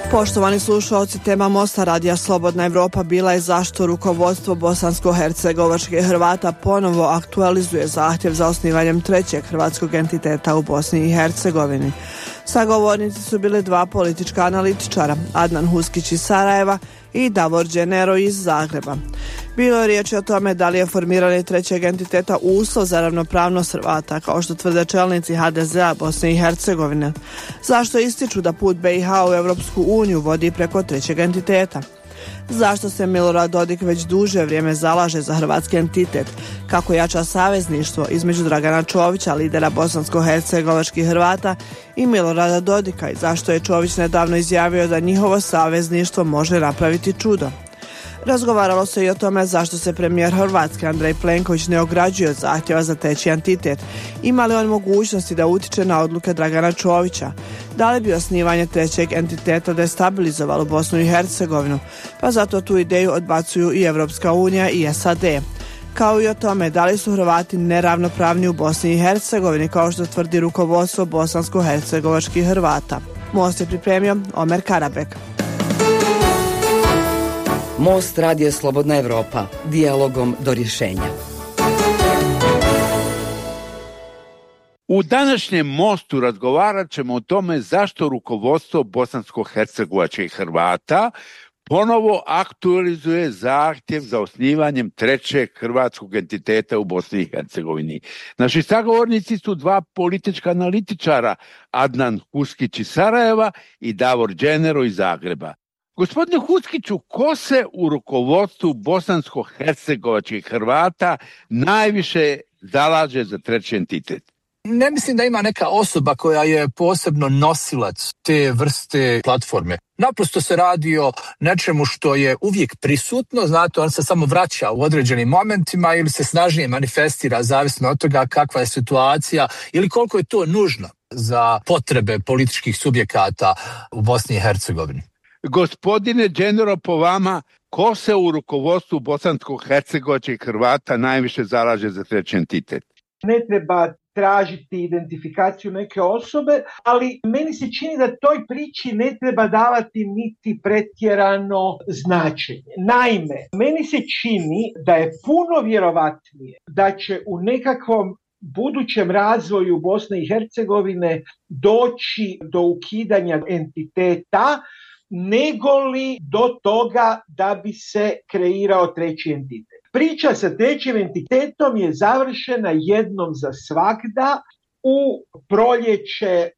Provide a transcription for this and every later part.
Poštovani slušalci, tema Mosta radija Slobodna Evropa bila je zašto rukovodstvo bosansko-hercegovačkih Hrvata ponovo aktualizuje zahtjev za osnivanjem trećeg hrvatskog entiteta u Bosni i Hercegovini. Sagovornici su bili dva politička analitičara, Adnan Huskić iz Sarajeva i Davor Đenero iz Zagreba. Bilo je riječi o tome da li je formiranje trećeg entiteta uslov za ravnopravnost Hrvata, kao što tvrde čelnici HDZ-a Bosne i Hercegovine. Zašto ističu da put BiH u Europsku uniju vodi preko trećeg entiteta? Zašto se Milorad Dodik već duže vrijeme zalaže za hrvatski entitet? Kako jača savezništvo između Dragana Čovića, lidera bosansko-hercegovačkih Hrvata, i Milorada Dodika, i zašto je Čović nedavno izjavio da njihovo savezništvo može napraviti čudo? Razgovaralo se i o tome zašto se premijer Hrvatske Andrej Plenković ne ograđuje od zahtjeva za treći entitet. Ima li on mogućnosti da utiče na odluke Dragana Čovića? Da li bi osnivanje trećeg entiteta destabilizovalo Bosnu i Hercegovinu? Pa zato tu ideju odbacuju i Evropska unija i SAD. Kao i o tome da li su Hrvati neravnopravni u Bosni i Hercegovini, kao što tvrdi rukovodstvo bosansko-hercegovačkih Hrvata. Most je pripremio Omer Karabek. Most radija Slobodna Evropa, dijalogom do rješenja. U današnjem Mostu razgovarat ćemo o tome zašto rukovodstvo bosansko-hercegovačkih Hrvata ponovo aktualizuje zahtjev za osnivanjem trećeg hrvatskog entiteta u Bosni i Hercegovini. Naši sagovornici su dva politička analitičara, Adnan Huskić iz Sarajeva i Davor Đenero iz Zagreba. Gospodine Huskiću, ko se u rukovodstvu bosansko-hercegovačkih Hrvata najviše zalaže za treći entitet? Ne mislim da ima neka osoba koja je posebno nosilac te vrste platforme. Naprosto se radi o nečemu što je uvijek prisutno, znate, on se samo vraća u određenim momentima ili se snažnije manifestira, zavisno od toga kakva je situacija ili koliko je to nužno za potrebe političkih subjekata u Bosni i Hercegovini. Gospodine Đenero, po vama, ko se u rukovodstvu bosansko-hercegovačkih Hrvata najviše zalaže za treći entitet? Ne treba tražiti identifikaciju neke osobe, ali meni se čini da toj priči ne treba davati niti pretjerano značenje. Naime, meni se čini da je puno vjerovatnije da će u nekakvom budućem razvoju Bosne i Hercegovine doći do ukidanja entiteta, nego li do toga da bi se kreirao treći entitet. Priča sa trećim entitetom je završena jednom za svagda u proljeće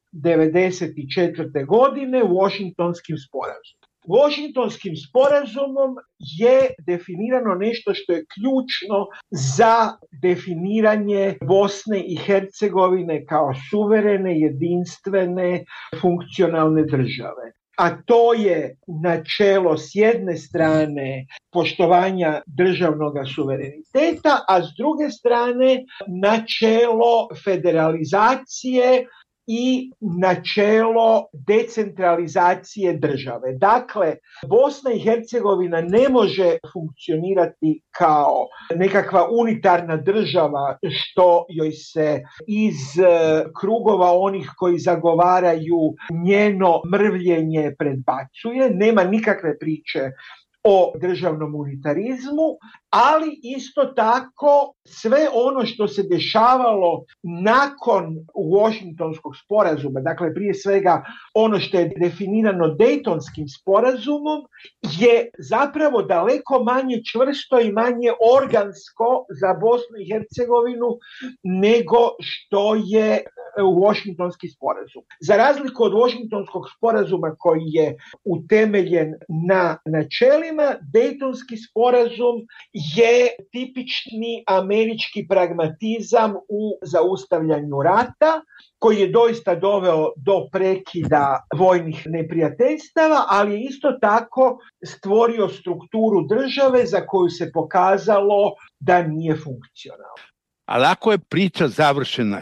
1994. godine Washingtonskim sporazumom. Washingtonskim sporazumom je definirano nešto što je ključno za definiranje Bosne i Hercegovine kao suverene, jedinstvene, funkcionalne države. A to je načelo s jedne strane poštovanja državnog suvereniteta, a s druge strane načelo federalizacije i načelo decentralizacije države. Dakle, Bosna i Hercegovina ne može funkcionirati kao nekakva unitarna država što joj se iz krugova onih koji zagovaraju njeno mrvljenje predbacuje. Nema nikakve priče o državnom unitarizmu, ali isto tako sve ono što se dešavalo nakon Washingtonskog sporazuma, dakle prije svega ono što je definirano Dejtonskim sporazumom, je zapravo daleko manje čvrsto i manje organsko za Bosnu i Hercegovinu nego što je Washingtonski sporazum. Za razliku od Washingtonskog sporazuma koji je utemeljen na načelima, Dejtonski sporazum je tipični američki pragmatizam u zaustavljanju rata, koji je doista doveo do prekida vojnih neprijateljstava, ali je isto tako stvorio strukturu države za koju se pokazalo da nije funkcionalna. Ali ako je priča završena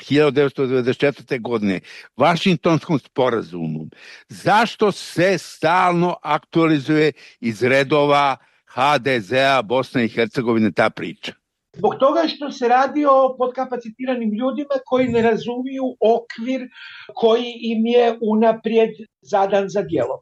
1994. godine Vašingtonskom sporazumom, zašto se stalno aktualizuje iz redova HDZ-a Bosne i Hercegovine ta priča? Zbog toga što se radi o podkapacitiranim ljudima koji ne razumiju okvir koji im je unaprijed zadan za djelovanje.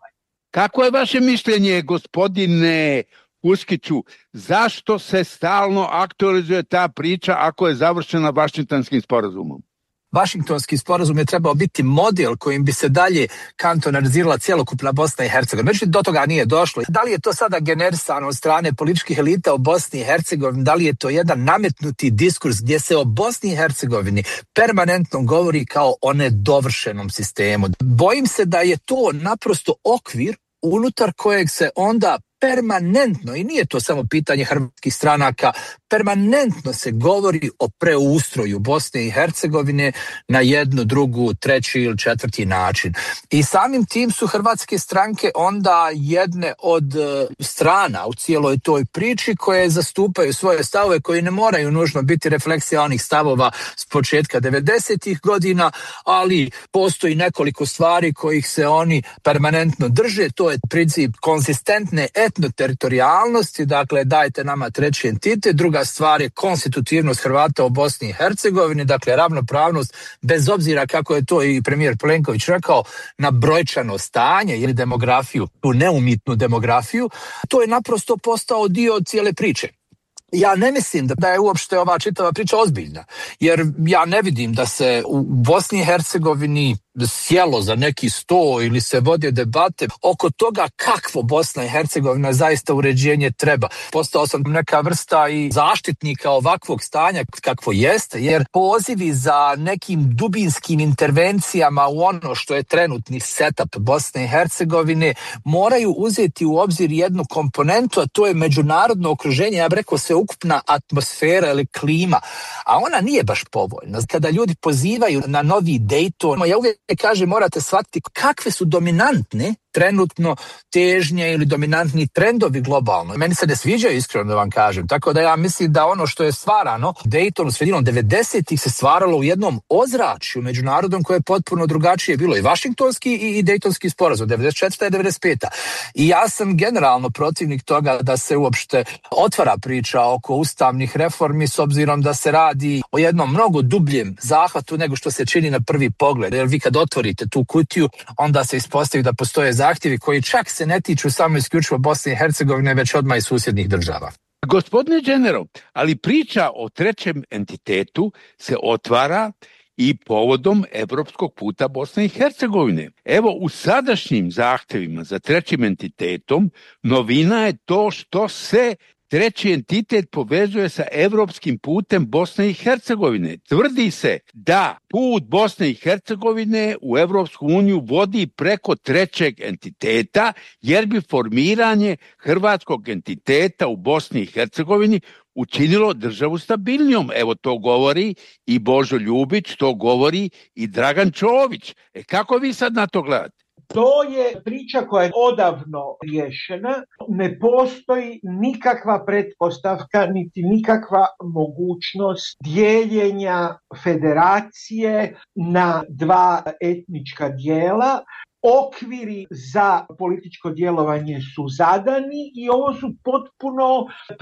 Kako je vaše mišljenje, gospodine Uskiću, zašto se stalno aktualizuje ta priča ako je završena Vašingtonskim sporazumom? Vašingtonski sporazum je trebao biti model kojim bi se dalje kantonalizirala cjelokupna Bosna i Hercegovina. Međutim, do toga nije došlo. Da li je to sada generisano od strane političkih elita u Bosni i Hercegovini? Da li je to jedan nametnuti diskurs gdje se o Bosni i Hercegovini permanentno govori kao o nedovršenom sistemu? Bojim se da je to naprosto okvir unutar kojeg se onda permanentno, i nije to samo pitanje hrvatskih stranaka, permanentno se govori o preustroju Bosne i Hercegovine na jednu, drugu, treći ili četvrti način. I samim tim su hrvatske stranke onda jedne od strana u cijeloj toj priči koje zastupaju svoje stavove koji ne moraju nužno biti refleksija onih stavova s početka 90-ih godina, ali postoji nekoliko stvari kojih se oni permanentno drže. To je princip konzistentne etnoteritorijalnosti, dakle dajte nama treći entitet. Druga stvar je konstitutivnost Hrvata u Bosni i Hercegovini, dakle ravnopravnost, bez obzira kako je to i premijer Plenković rekao, na brojčano stanje ili demografiju, tu neumitnu demografiju. To je naprosto postao dio cijele priče. Ja ne mislim da je uopšte ova čitava priča ozbiljna, jer ja ne vidim da se u Bosni i Hercegovini sjelo za neki sto ili se vode debate oko toga kakvo Bosna i Hercegovina zaista uređenje treba. Postao sam neka vrsta i zaštitnika ovakvog stanja kakvo jeste, jer pozivi za nekim dubinskim intervencijama u ono što je trenutni setup Bosne i Hercegovine moraju uzeti u obzir jednu komponentu, a to je međunarodno okruženje, ja bih rekao se ukupna atmosfera ili klima, a ona nije baš povoljna. Kada ljudi pozivaju na novi Dayton, ja uvijek kažem, morate shvatiti kakve su dominantne trenutno težnje ili dominantni trendovi globalno. Meni se ne sviđaju, iskreno da vam kažem. Tako da ja mislim da ono što je stvarano Daytonu sredinom 90-ih se stvaralo u jednom ozračju međunarodnom koje je potpuno drugačije bilo i Vašingtonski i Daytonski sporazum 94. i 95. I ja sam generalno protivnik toga da se uopšte otvara priča oko ustavnih reformi s obzirom da se radi o jednom mnogo dubljem zahvatu nego što se čini na prvi pogled. Jer vi kad otvorite tu kutiju, onda se ispostavi da postoje zahtjevi koji čak se ne tiču samo isključivo Bosne i Hercegovine, već odmah i susjednih država. Gospodine General, ali priča o trećem entitetu se otvara i povodom evropskog puta Bosne i Hercegovine. Evo, u sadašnjim zahtjevima za trećim entitetom novina je to što se treći entitet povezuje sa evropskim putem Bosne i Hercegovine. Tvrdi se da put Bosne i Hercegovine u Evropsku uniju vodi preko trećeg entiteta, jer bi formiranje hrvatskog entiteta u Bosni i Hercegovini učinilo državu stabilnijom. Evo, to govori i Božo Ljubić, to govori i Dragan Čović. Kako vi sad na to gledate? To je priča koja je odavno riješena. Ne postoji nikakva pretpostavka niti nikakva mogućnost dijeljenja federacije na dva etnička dijela. Okviri za političko djelovanje su zadani i ovo su potpuno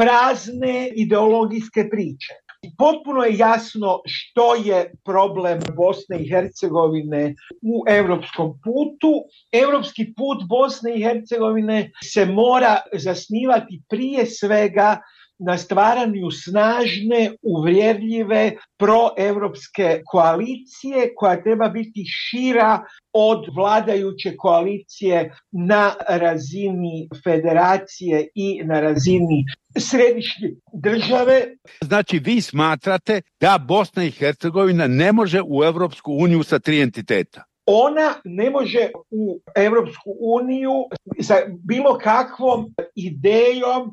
prazne ideologijske priče. Potpuno je jasno što je problem Bosne i Hercegovine u europskom putu. Europski put Bosne i Hercegovine se mora zasnivati prije svega na stvaranju snažne, uvjerljive, proevropske koalicije koja treba biti šira od vladajuće koalicije na razini federacije i na razini središnje države. Znači, vi smatrate da Bosna i Hercegovina ne može u Evropsku uniju sa tri entiteta? Ona ne može u Europsku uniju sa bilo kakvom idejom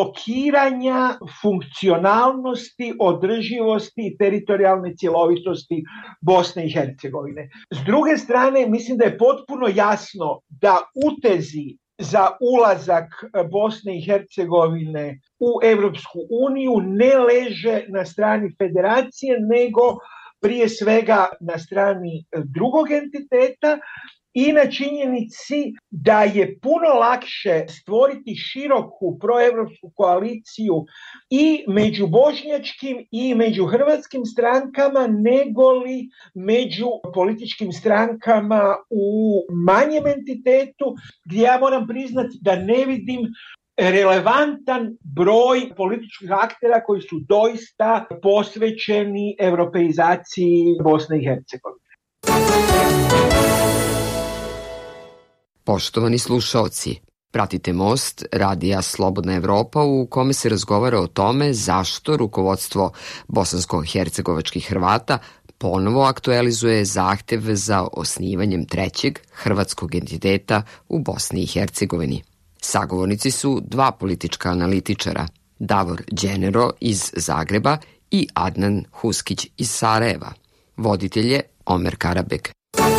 blokiranja funkcionalnosti, održivosti i teritorijalne cjelovitosti Bosne i Hercegovine. S druge strane, mislim da je potpuno jasno da utezi za ulazak Bosne i Hercegovine u Europsku uniju ne leže na strani federacije, nego prije svega na strani drugog entiteta i na činjenici da je puno lakše stvoriti široku proevropsku koaliciju i među bošnjačkim i među hrvatskim strankama nego li među političkim strankama u manjem entitetu, gdje ja moram priznati da ne vidim relevantan broj političkih aktera koji su doista posvećeni europeizaciji Bosne i Hercegovine. Poštovani slušaoci, pratite Most radija Slobodna Evropa u kome se razgovara o tome zašto rukovodstvo bosansko-hercegovačkih Hrvata ponovo aktualizuje zahtev za osnivanjem trećeg hrvatskog entiteta u Bosni i Hercegovini. Sagovornici su dva politička analitičara, Davor Đenero iz Zagreba i Adnan Huskić iz Sarajeva. Voditelj je Omer Karabek.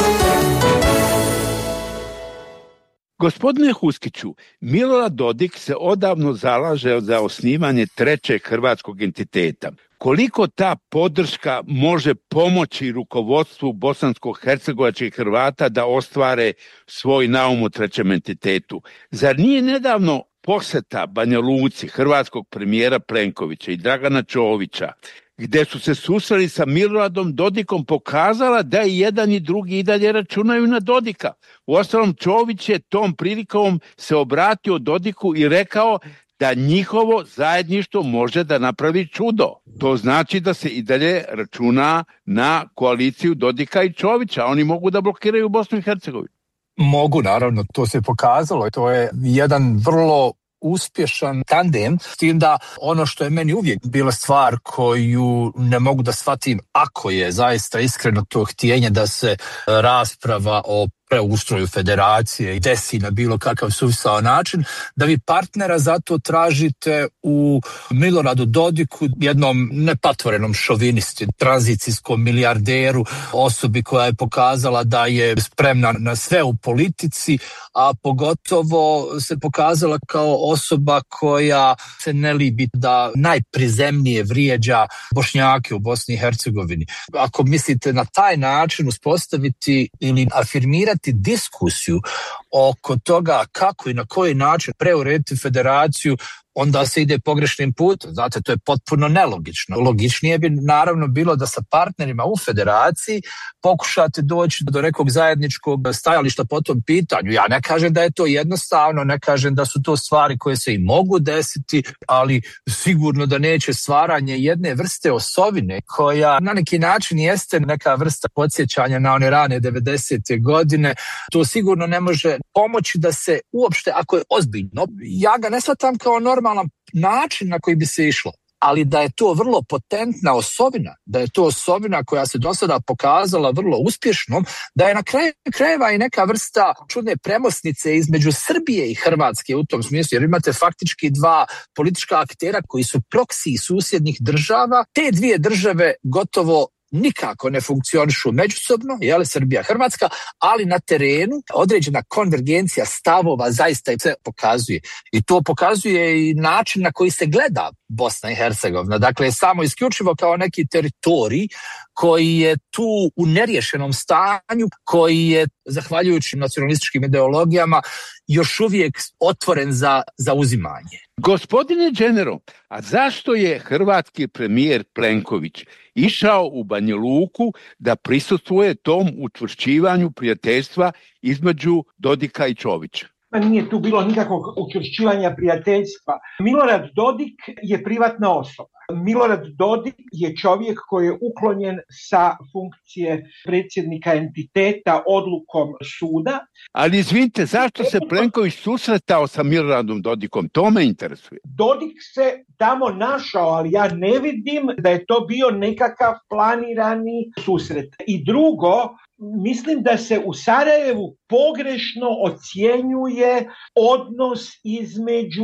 Gospodine Huskiću, Milorad Dodik se odavno zalaže za osnivanje trećeg hrvatskog entiteta. Koliko ta podrška može pomoći rukovodstvu bosansko-hercegovačkih Hrvata da ostvare svoj naum u trećem entitetu? Zar nije nedavno posjeta Banja Luci hrvatskog premijera Plenkovića i Dragana Čovića, gdje su se susreli sa Miloradom Dodikom, pokazala da i jedan i drugi i dalje računaju na Dodika? Uostalom, Čović je tom prilikom se obratio Dodiku i rekao da njihovo zajedništvo može da napravi čudo. To znači da se i dalje računa na koaliciju Dodika i Čovića. Oni mogu da blokiraju Bosnu i Hercegovinu. Mogu, naravno, to se pokazalo. To je jedan vrlo uspješan tandem, s tim da ono što je meni uvijek bila stvar koju ne mogu da shvatim, ako je zaista iskreno to htjenje da se rasprava o preustroju federacije desi na bilo kakav suvisao način, da vi partnera zato tražite u Miloradu Dodiku, jednom nepatvorenom šovinisti, tranzicijskom milijarderu, osobi koja je pokazala da je spremna na sve u politici, a pogotovo se pokazala kao osoba koja se ne libi da najprizemnije vrijeđa Bošnjake u Bosni i Hercegovini. Ako mislite na taj način uspostaviti ili afirmirati diskusiju oko toga kako i na koji način preurediti federaciju, onda se ide pogrešnim putem. Znate, to je potpuno nelogično. Logičnije bi naravno bilo da sa partnerima u federaciji pokušate doći do nekog zajedničkog stajališta po tom pitanju. Ja ne kažem da je to jednostavno, ne kažem da su to stvari koje se i mogu desiti, ali sigurno da neće stvaranje jedne vrste osovine koja na neki način jeste neka vrsta podsjećanja na one rane 90. godine. To sigurno ne može pomoći da se uopšte, ako je ozbiljno, ja ga ne shvatam kao normalan način na koji bi se išlo, ali da je to vrlo potentna osovina, da je to osovina koja se do sada pokazala vrlo uspješnom, da je na kraju krajeva i neka vrsta čudne premosnice između Srbije i Hrvatske u tom smislu, jer imate faktički dva politička aktera koji su proksiji susjednih država. Te dvije države gotovo nikako ne funkcionišu međusobno, Srbija, Hrvatska, ali na terenu određena konvergencija stavova zaista se pokazuje. I to pokazuje i način na koji se gleda Bosna i Hercegovina. Dakle, samo isključivo kao neki teritorij koji je tu u neriješenom stanju, koji je, zahvaljujući nacionalističkim ideologijama, još uvijek otvoren za uzimanje. Gospodine Đenero, a zašto je hrvatski premijer Plenković išao u Banja Luku da prisustvuje tom učvršćivanju prijateljstva između Dodika i Čovića? Nije tu bilo nikakvog učvršćivanja prijateljstva. Milorad Dodik je privatna osoba. Milorad Dodik je čovjek koji je uklonjen sa funkcije predsjednika entiteta odlukom suda. Ali izvinite, zašto se Plenković susretao sa Miloradom Dodikom? To me interesuje. Dodik se tamo našao, ali ja ne vidim da je to bio nekakav planirani susret. I drugo, mislim da se u Sarajevu pogrešno ocjenjuje odnos između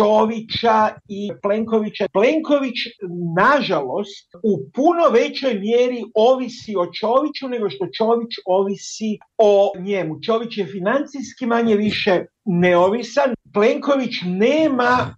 Čovića i Plenkovića. Plenković, nažalost, u puno većoj mjeri ovisi o Čoviću nego što Čović ovisi o njemu. Čović je financijski manje više neovisan. Plenković nema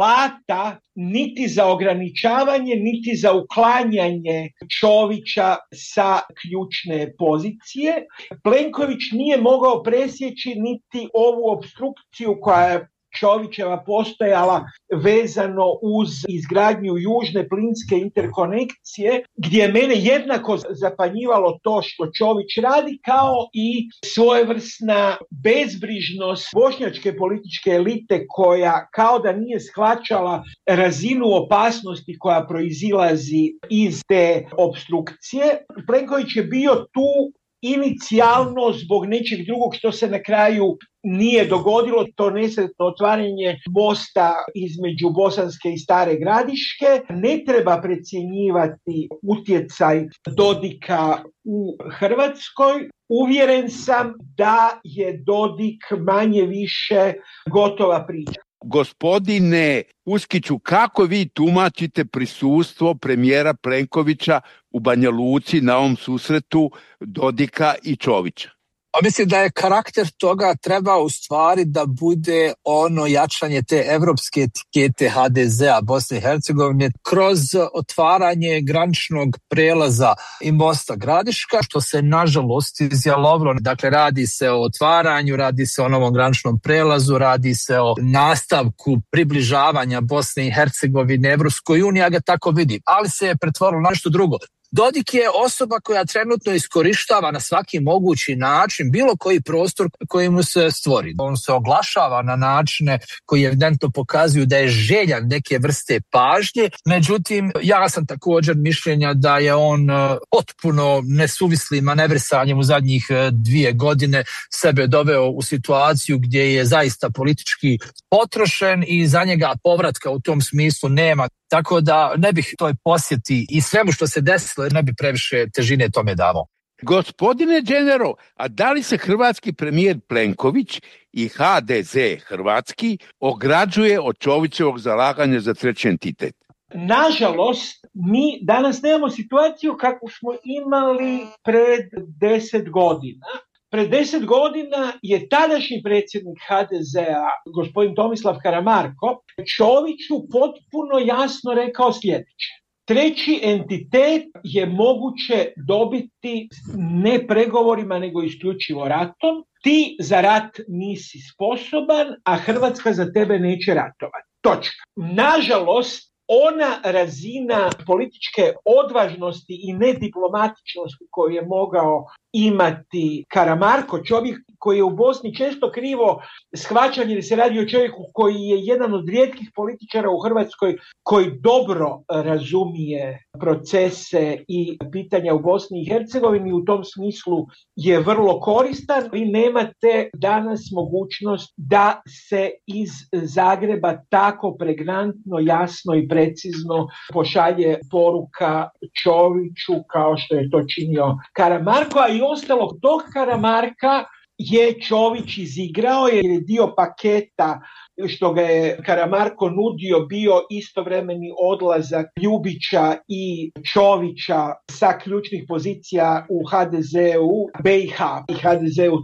alata niti za ograničavanje, niti za uklanjanje Čovića sa ključne pozicije. Plenković nije mogao presjeći niti ovu opstrukciju koja je Čovićeva postojala vezano uz izgradnju južne plinske interkonekcije, gdje je mene jednako zapanjivalo to što Čović radi, kao i svojevrsna bezbrižnost bošnjačke političke elite koja kao da nije shvaćala razinu opasnosti koja proizilazi iz te opstrukcije. Plenković je bio tu inicijalno zbog nečeg drugog što se na kraju nije dogodilo, to nesretno otvaranje mosta između Bosanske i Stare Gradiške. Ne treba precjenjivati utjecaj Dodika u Hrvatskoj. Uvjeren sam da je Dodik manje više gotova priča. Gospodine Uskiću, kako vi tumačite prisustvo premijera Plenkovića u Banja Luci na ovom susretu Dodika i Čovića? Mislim da je karakter toga treba u stvari da bude ono jačanje te evropske etikete HDZ-a Bosne i Hercegovine kroz otvaranje graničnog prelaza i mosta Gradiška, što se nažalost izjalovilo. Dakle, radi se o otvaranju, radi se o novom graničnom prelazu, radi se o nastavku približavanja Bosne i Hercegovine Evropskoj uniji, ja ga tako vidim, ali se je pretvorilo na nešto drugo. Dodik je osoba koja trenutno iskorištava na svaki mogući način bilo koji prostor koji mu se stvori. On se oglašava na načine koji evidentno pokazuju da je željan neke vrste pažnje. Međutim, ja sam također mišljenja da je on potpuno nesuvislim manevrisanjem u zadnjih 2 godine sebe doveo u situaciju gdje je zaista politički potrošen i za njega povratka u tom smislu nema. Tako da ne bih toj posjeti i svemu što se desilo, ne bi previše težine tome davao. Gospodine Đenero, a da li se hrvatski premijer Plenković i HDZ hrvatski ograđuje od Čovićevog zalaganja za treći entitet? Nažalost, mi danas nemamo situaciju kakvu smo imali pred 10 godina. Pred 10 godina je tadašnji predsjednik HDZ-a, gospodin Tomislav Karamarko, Čoviću potpuno jasno rekao sljedeće. Treći entitet je moguće dobiti ne pregovorima, nego isključivo ratom. Ti za rat nisi sposoban, a Hrvatska za tebe neće ratovati. Točka. Nažalost, ona razina političke odvažnosti i nediplomatičnosti koju je mogao imati Karamarko, čovjek koji je u Bosni često krivo shvaćan jer se radi o čovjeku koji je jedan od rijetkih političara u Hrvatskoj koji dobro razumije procese i pitanja u Bosni i Hercegovini, u tom smislu je vrlo koristan. Vi nemate danas mogućnost da se iz Zagreba tako pregnantno, jasno i precizno pošalje poruka Čoviću kao što je to činio Karamarko, a i ostalog tog Karamarka je Čović izigrao jer je dio paketa što ga je Karamarko nudio bio istovremeni odlazak Ljubića i Čovića sa ključnih pozicija u HDZ-u BiH i HDZ-u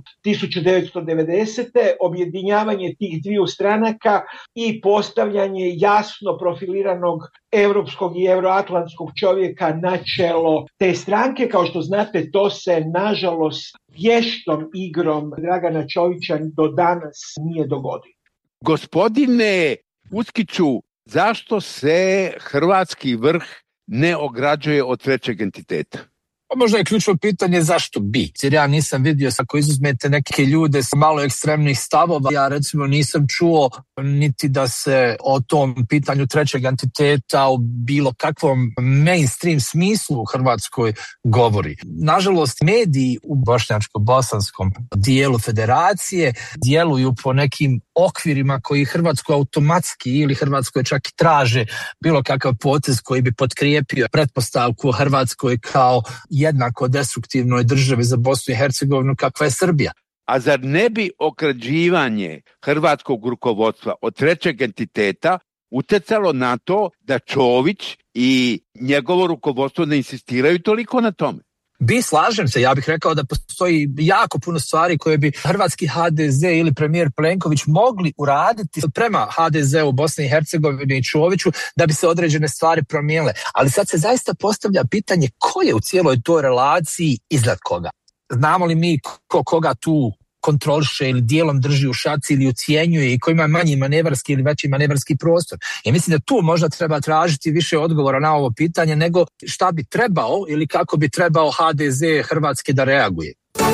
1990. Objedinjavanje tih dviju stranaka i postavljanje jasno profiliranog europskog i euroatlantskog čovjeka na čelo te stranke. Kao što znate, to se nažalost vještom igrom Dragana Čovića do danas nije dogodilo. Gospodine Uskiću, zašto se hrvatski vrh ne ograđuje od trećeg entiteta? Možda je ključno pitanje zašto bi, jer ja nisam vidio, ako izuzmete neke ljude sa malo ekstremnih stavova, ja recimo nisam čuo niti da se o tom pitanju trećeg entiteta u bilo kakvom mainstream smislu u Hrvatskoj govori. Nažalost, mediji u bošnjačko-bosanskom dijelu federacije djeluju po nekim okvirima koji Hrvatskoj automatski ili Hrvatskoj čak i traže bilo kakav potez koji bi potkrijepio pretpostavku o Hrvatskoj kao jednako destruktivnoj državi za Bosnu i Hercegovinu kakva je Srbija. A zar ne bi ograđivanje hrvatskog rukovodstva od trećeg entiteta utjecalo na to da Čović i njegovo rukovodstvo ne insistiraju toliko na tome? Slažem se, ja bih rekao da postoji jako puno stvari koje bi hrvatski HDZ ili premijer Plenković mogli uraditi prema HDZ-u u Bosni i Hercegovini i Čoviću da bi se određene stvari promijenile. Ali sad se zaista postavlja pitanje ko je u cijeloj toj relaciji iznad koga. Znamo li mi koga tu kontroliše ili dijelom drži u šaci ili ucijenjuje i ko ima manji manevarski ili veći manevarski prostor. I mislim da tu možda treba tražiti više odgovora na ovo pitanje nego šta bi trebao ili kako bi trebao HDZ Hrvatske da reaguje.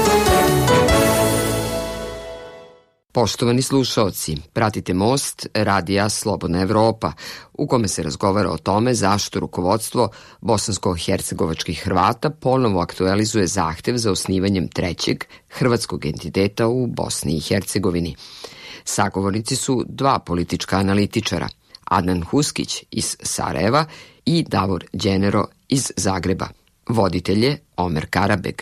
Poštovani slušaoci, pratite Most radija Slobodna Evropa, u kome se razgovara o tome zašto rukovodstvo bosansko-hercegovačkih Hrvata ponovo aktualizuje zahtjev za osnivanjem trećeg hrvatskog entiteta u Bosni i Hercegovini. Sagovornici su dva politička analitičara, Adnan Huskić iz Sarajeva i Davor Đenero iz Zagreba. Voditelj je Omer Karabeg.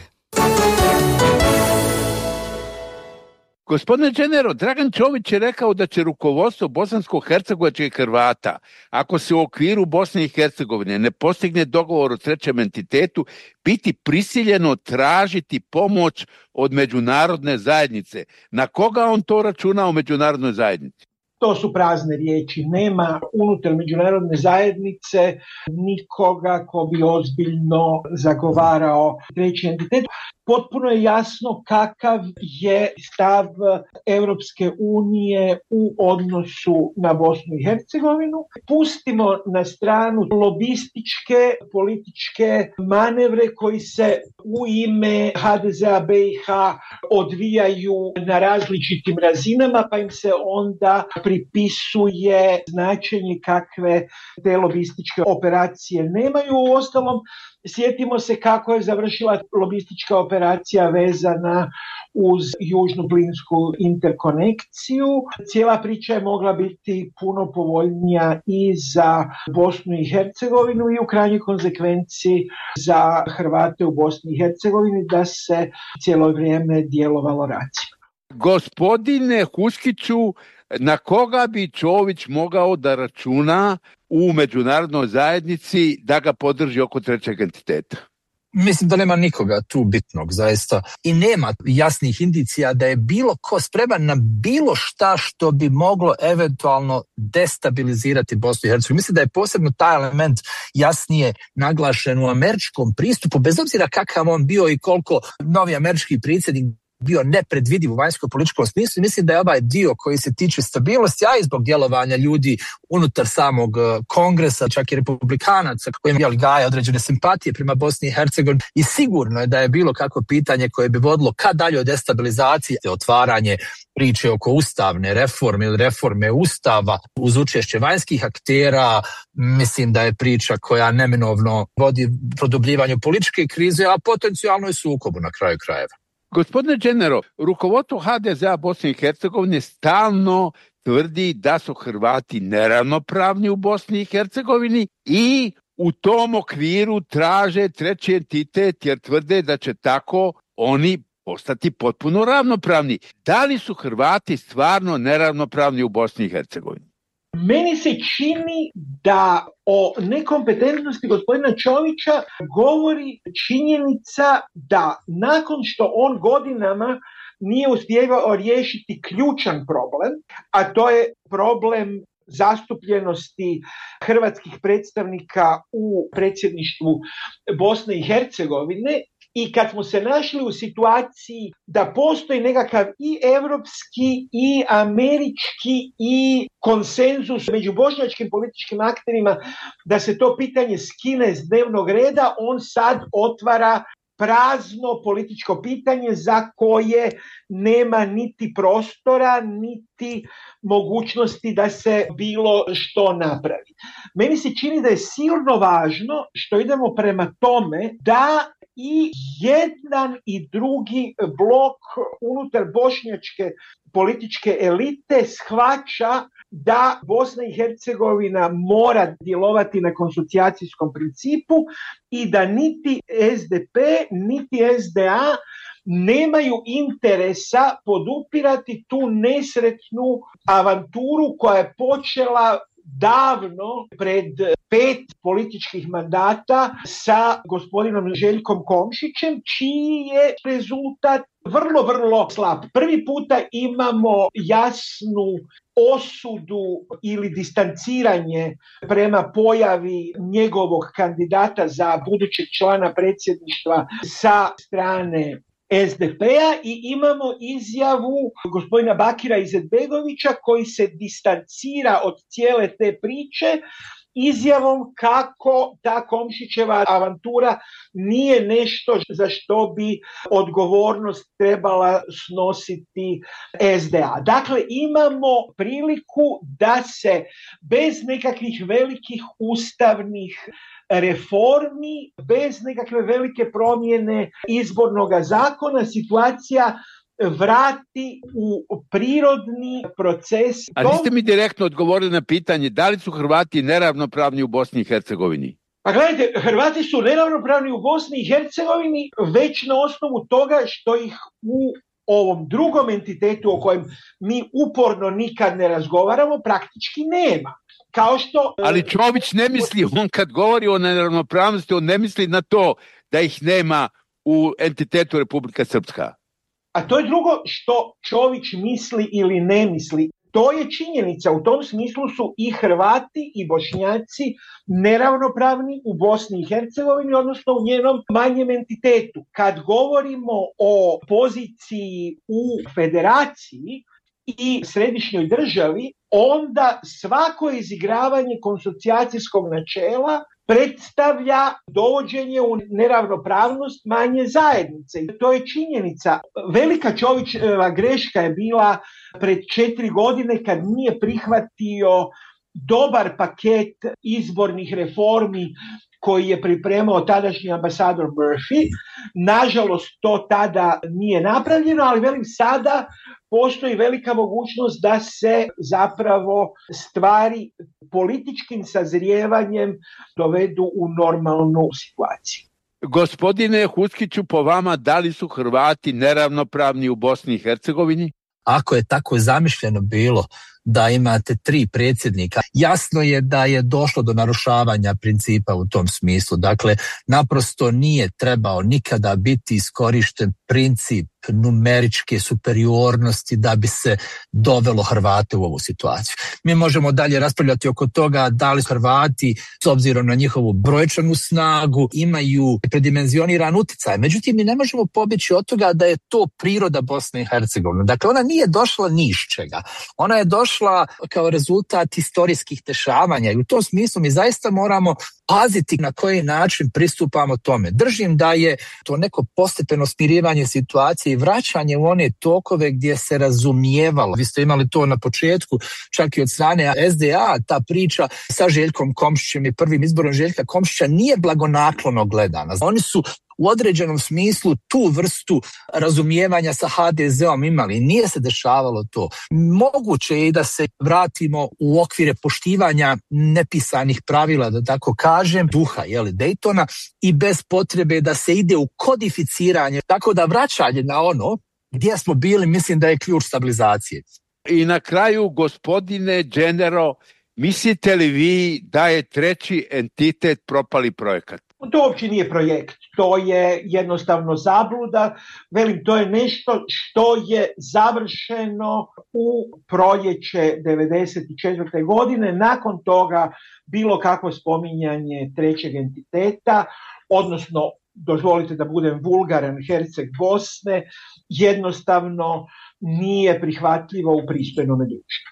Gospodine Đenero, Dragan Čović je rekao da će rukovodstvo bosansko-hercegovačkih Hrvata, ako se u okviru Bosne i Hercegovine ne postigne dogovor o trećem entitetu, biti prisiljeno tražiti pomoć od međunarodne zajednice. Na koga on to računa u međunarodnoj zajednici? To su prazne riječi. Nema unutar međunarodne zajednice nikoga ko bi ozbiljno zagovarao treći entitet. Potpuno je jasno kakav je stav Europske unije u odnosu na Bosnu i Hercegovinu. Pustimo na stranu lobističke političke manevre koji se u ime HDZ-a BiH odvijaju na različitim razinama, pa im se onda pripisuje značenje kakve te lobističke operacije nemaju. Uostalom, sjetimo se kako je završila lobistička operacija vezana uz južnu plinsku interkonekciju. Cijela priča je mogla biti puno povoljnija i za Bosnu i Hercegovinu i u krajnjoj konsekvenciji za Hrvate u Bosni i Hercegovini da se cijelo vrijeme djelovalo racionalno. Gospodine Huskiću, na koga bi Čović mogao da računa u međunarodnoj zajednici da ga podrži oko trećeg entiteta? Mislim da nema nikoga tu bitnog, zaista. I nema jasnih indicija da je bilo ko spreman na bilo šta što bi moglo eventualno destabilizirati Bosnu i Hercegovinu. Mislim da je posebno taj element jasnije naglašen u američkom pristupu, bez obzira kakav on bio i koliko novi američki predsjednik bio nepredvidiv u vanjsko-političkom smislu. Mislim da je ovaj dio koji se tiče stabilnosti, a i zbog djelovanja ljudi unutar samog kongresa, čak i republikanaca koji gaje određene simpatije prema Bosni i Hercegovini, i sigurno je da je bilo kakvo pitanje koje bi vodilo ka daljoj destabilizaciji, otvaranje priče oko ustavne reforme ili reforme ustava uz učešće vanjskih aktera. Mislim da je priča koja neminovno vodi produbljivanju političke krize, a potencijalno i sukobu na kraju krajeva. Gospodine Đenero, rukovodstvo HDZ-a Bosne i Hercegovine stalno tvrdi da su Hrvati neravnopravni u Bosni i Hercegovini i u tom okviru traže treći entitet jer tvrde da će tako oni postati potpuno ravnopravni. Da li su Hrvati stvarno neravnopravni u Bosni i Hercegovini? Meni se čini da o nekompetentnosti gospodina Čovića govori činjenica da nakon što on godinama nije uspijevao riješiti ključan problem, a to je problem zastupljenosti hrvatskih predstavnika u predsjedništvu Bosne i Hercegovine, i kad smo se našli u situaciji da postoji nekakav i europski i američki i konsenzus među bošnjačkim političkim akterima da se to pitanje skine s dnevnog reda, on sad otvara prazno političko pitanje za koje nema niti prostora, niti mogućnosti da se bilo što napravi. Meni se čini da je silno važno što idemo prema tome da i jedan i drugi blok unutar bošnjačke političke elite shvaća da Bosna i Hercegovina mora djelovati na konsocijacijskom principu i da niti SDP, niti SDA nemaju interesa podupirati tu nesretnu avanturu koja je počela davno pred 5 političkih mandata sa gospodinom Željkom Komšićem, čiji je rezultat vrlo slab. Prvi puta imamo jasnu osudu ili distanciranje prema pojavi njegovog kandidata za budućeg člana predsjedništva sa strane SDP-a i imamo izjavu gospodina Bakira Izetbegovića koji se distancira od cijele te priče izjavom kako ta Komšićeva avantura nije nešto za što bi odgovornost trebala snositi SDA. Dakle, imamo priliku da se bez nekakvih velikih ustavnih reformi, bez nekakve velike promjene izbornog zakona, situacija vrati u prirodni proces. A niste mi direktno odgovorili na pitanje da li su Hrvati neravnopravni u Bosni i Hercegovini? Pa gledajte, Hrvati su neravnopravni u Bosni i Hercegovini već na osnovu toga što ih u ovom drugom entitetu o kojem mi uporno nikad ne razgovaramo praktički nema. Kao što, ali Čović ne misli, on kad govori o neravnopravnosti, on ne misli na to da ih nema u entitetu Republika Srpska. A to je drugo što Čović misli ili ne misli. To je činjenica. U tom smislu su i Hrvati i Bošnjaci neravnopravni u Bosni i Hercegovini, odnosno u njenom manjem entitetu. Kad govorimo o poziciji u federaciji i središnjoj državi, onda svako izigravanje konsocijacijskog načela predstavlja dovođenje u neravnopravnost manje zajednice. I to je činjenica. Velika Čovićeva greška je bila pred 4 godine kad nije prihvatio dobar paket izbornih reformi koji je pripremao tadašnji ambasador Murphy. Nažalost, to tada nije napravljeno, ali velim sada postoji velika mogućnost da se zapravo stvari političkim sazrijevanjem dovedu u normalnu situaciju. Gospodine Huskiću, po vama, da li su Hrvati neravnopravni u Bosni i Hercegovini? Ako je tako zamišljeno bilo da imate 3 predsjednika, jasno je da je došlo do narušavanja principa u tom smislu. Dakle, naprosto nije trebao nikada biti iskorišten princip numeričke superiornosti da bi se dovelo Hrvate u ovu situaciju. Mi možemo dalje raspravljati oko toga da li Hrvati, s obzirom na njihovu brojčanu snagu, imaju predimenzioniran utjecaj. Međutim, mi ne možemo pobjeći od toga da je to priroda Bosne i Hercegovine. Dakle, ona nije došla ni iz čega. Ona je došla kao rezultat historijskih dešavanja i u tom smislu mi zaista moramo paziti na koji način pristupamo tome. Držim da je to neko postepeno smirivanje situacije i vraćanje u one tokove gdje se razumijevalo. Vi ste imali to na početku, čak i od strane SDA, ta priča sa Željkom Komšićem i prvim izborom Željka Komšića nije blagonaklono gledana. Oni su u određenom smislu tu vrstu razumijevanja sa HDZ-om imali. Nije se dešavalo to. Moguće je i da se vratimo u okvire poštivanja nepisanih pravila, da tako kažem, duha Daytona i bez potrebe da se ide u kodificiranje. Tako da vraćanje na ono gdje smo bili, mislim da je ključ stabilizacije. I na kraju, gospodine Genero, mislite li vi da je 3. entitet propali projekat? To uopće nije projekt, to je jednostavno zabluda. Velim, to je nešto što je završeno u proljeće 1994. godine. Nakon toga bilo kakvo spominjanje 3. entiteta, odnosno, dozvolite da budem vulgaran, Herceg Bosne, jednostavno nije prihvatljivo u pristojnom društvu.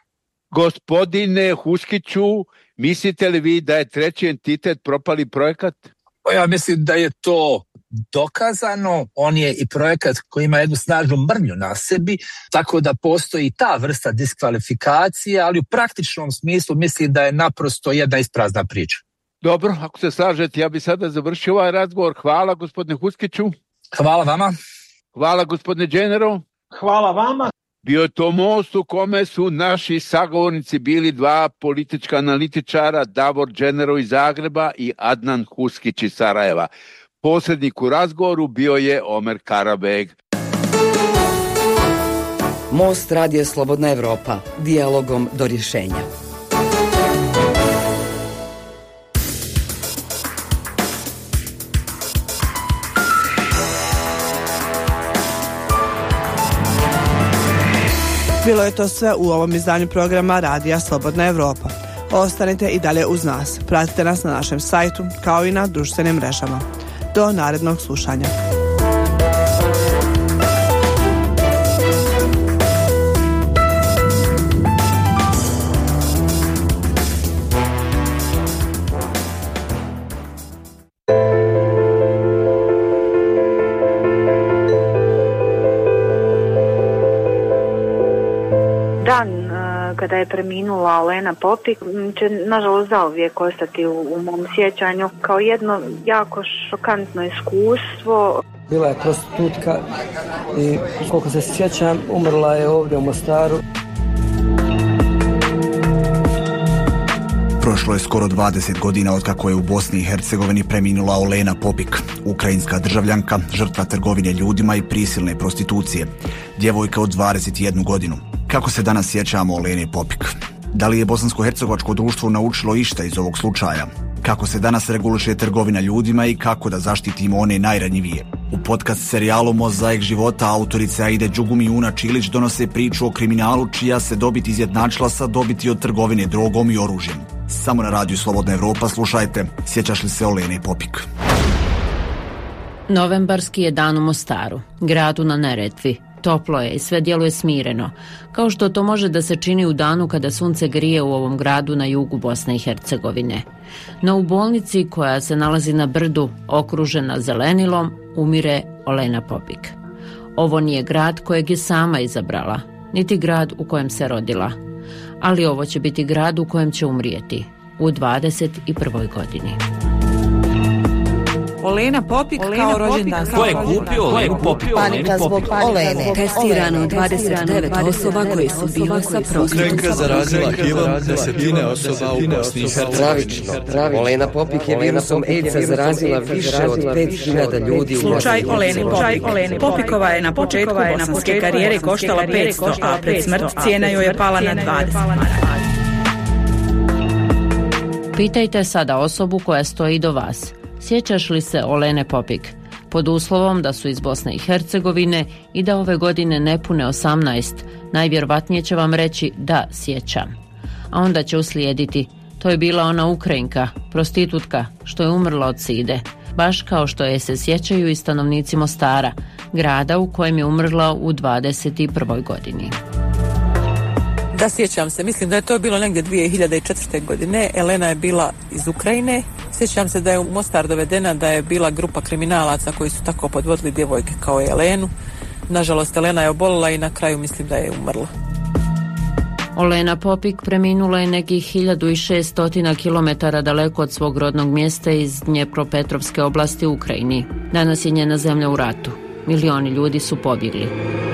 Gospodine Huskiću, mislite li vi da je 3. entitet propali projekat? Ja mislim da je to dokazano. On je i projekat koji ima jednu snažnu mrlju na sebi, tako da postoji ta vrsta diskvalifikacije, ali u praktičnom smislu mislim da je naprosto jedna isprazna priča. Dobro, ako se slažete, ja bih sada završio ovaj razgovor. Hvala gospodine Huskiću. Hvala vama. Hvala gospodine Genero. Hvala vama. Bio je to most u kome su naši sagovornici bili 2 politička analitičara, Davor Genero iz Zagreba i Adnan Huskić iz Sarajeva. Posrednik u razgovoru bio je Omer Karabeg. Most Radija Slobodna Evropa, dijalogom do rješenja. Bilo je to sve u ovom izdanju programa Radija Slobodna Evropa. Ostanite i dalje uz nas. Pratite nas na našem sajtu kao i na društvenim mrežama. Do narednog slušanja. Kada je preminula Olena Popik će nažalost zauvijek ostati u mom sjećanju kao jedno jako šokantno iskustvo. Bila je prostitutka i koliko se sjećam umrla je ovdje u Mostaru. Prošlo je skoro 20 godina od kako je u Bosni i Hercegovini preminula Olena Popik, ukrajinska državljanka, žrtva trgovine ljudima i prisilne prostitucije, djevojka od 21 godinu. Kako se danas sjećamo Olene Popik? Da li je bosansko-hercegovačko društvo naučilo išta iz ovog slučaja? Kako se danas reguliše trgovina ljudima i kako da zaštitimo one najranjivije? U podcast serijalu Mozaik života autorice Aide Đugum i Una Čilić donose priču o kriminalu čija se dobit izjednačila sa dobiti od trgovine drogom i oružjem. Samo na radiju Slobodna Evropa slušajte Sjećaš li se Olene Popik? Novembarski je dan u Mostaru, gradu na Neretvi. Toplo je i sve djeluje smireno, kao što to može da se čini u danu kada sunce grije u ovom gradu na jugu Bosne i Hercegovine. No u bolnici koja se nalazi na brdu, okružena zelenilom, umire Olena Popik. Ovo nije grad kojeg je sama izabrala, niti grad u kojem se rodila. Ali ovo će biti grad u kojem će umrijeti, u 21. godini. Olena Popik kao rođendan. Ko je kupio Olenu Popik? Panika zbog Olene. Testirano 29 osoba koje su bile sa prostitutkom. Ukrajinka zarazila HIV-om desetine osoba u Bosni i Hercegovini. Olena Popik je virusom AIDS-a zarazila više od 5000 ljudi u Bosni. Slučaj Olene Popik. Popikova je na početku bosanske karijere koštala 500, a pred smrt cijena joj je pala na 20. Pitajte sada osobu koja stoji do vas. Sjećaš li se Olene Popik? Pod uslovom da su iz Bosne i Hercegovine i da ove godine ne pune 18, najvjerovatnije će vam reći da sjećam. A onda će uslijediti, to je bila ona Ukrajinka, prostitutka, što je umrla od side, baš kao što je se sjećaju i stanovnici Mostara, grada u kojem je umrla u 21. godini. Da, sjećam se, mislim da je to bilo negdje 2004. godine. Elena je bila iz Ukrajine. Sjećam se da je u Mostar dovedena, da je bila grupa kriminalaca koji su tako podvodili djevojke kao i Elenu. Nažalost, Elena je obolila i na kraju mislim da je umrla. Olena Popik preminula je nekih 1600 km daleko od svog rodnog mjesta iz Dnjepropetrovske oblasti u Ukrajini. Danas je njena zemlja u ratu. Milioni ljudi su pobjegli.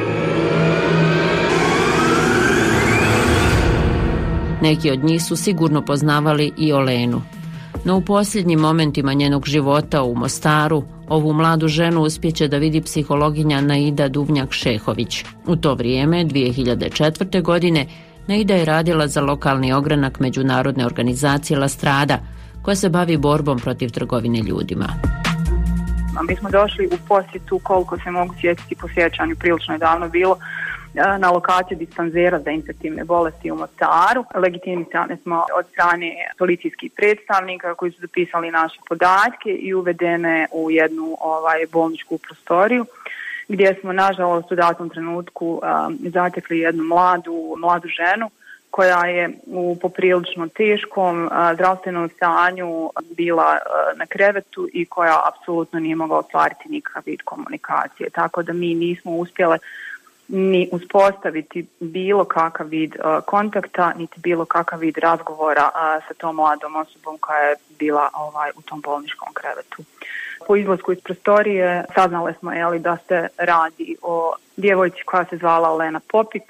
Neki od njih su sigurno poznavali i Olenu. No u posljednjim momentima njenog života u Mostaru, ovu mladu ženu uspjeće da vidi psihologinja Naida Duvnjak-Šehović. U to vrijeme, 2004. godine, Naida je radila za lokalni ogranak međunarodne organizacije La Strada, koja se bavi borbom protiv trgovine ljudima. Mi smo došli u posjetu, koliko se mogu sjetiti po sjećanju, prilično je davno bilo, na lokaciju dispanzera za infektivne bolesti u Mostaru. Legitimisane smo od strane policijskih predstavnika koji su zapisali naše podatke i uvedene u jednu bolničku prostoriju, gdje smo nažalost u datom trenutku zatekli jednu mladu ženu koja je u poprilično teškom zdravstvenom stanju bila na krevetu i koja apsolutno nije mogla ostvariti nikakav vid komunikacije. Tako da mi nismo uspjele ni uspostaviti bilo kakav vid kontakta, niti bilo kakav vid razgovora sa tom mladom osobom koja je bila u tom bolničkom krevetu. Po izlasku iz prostorije saznali smo da se radi o djevojci koja se zvala Olena Popik.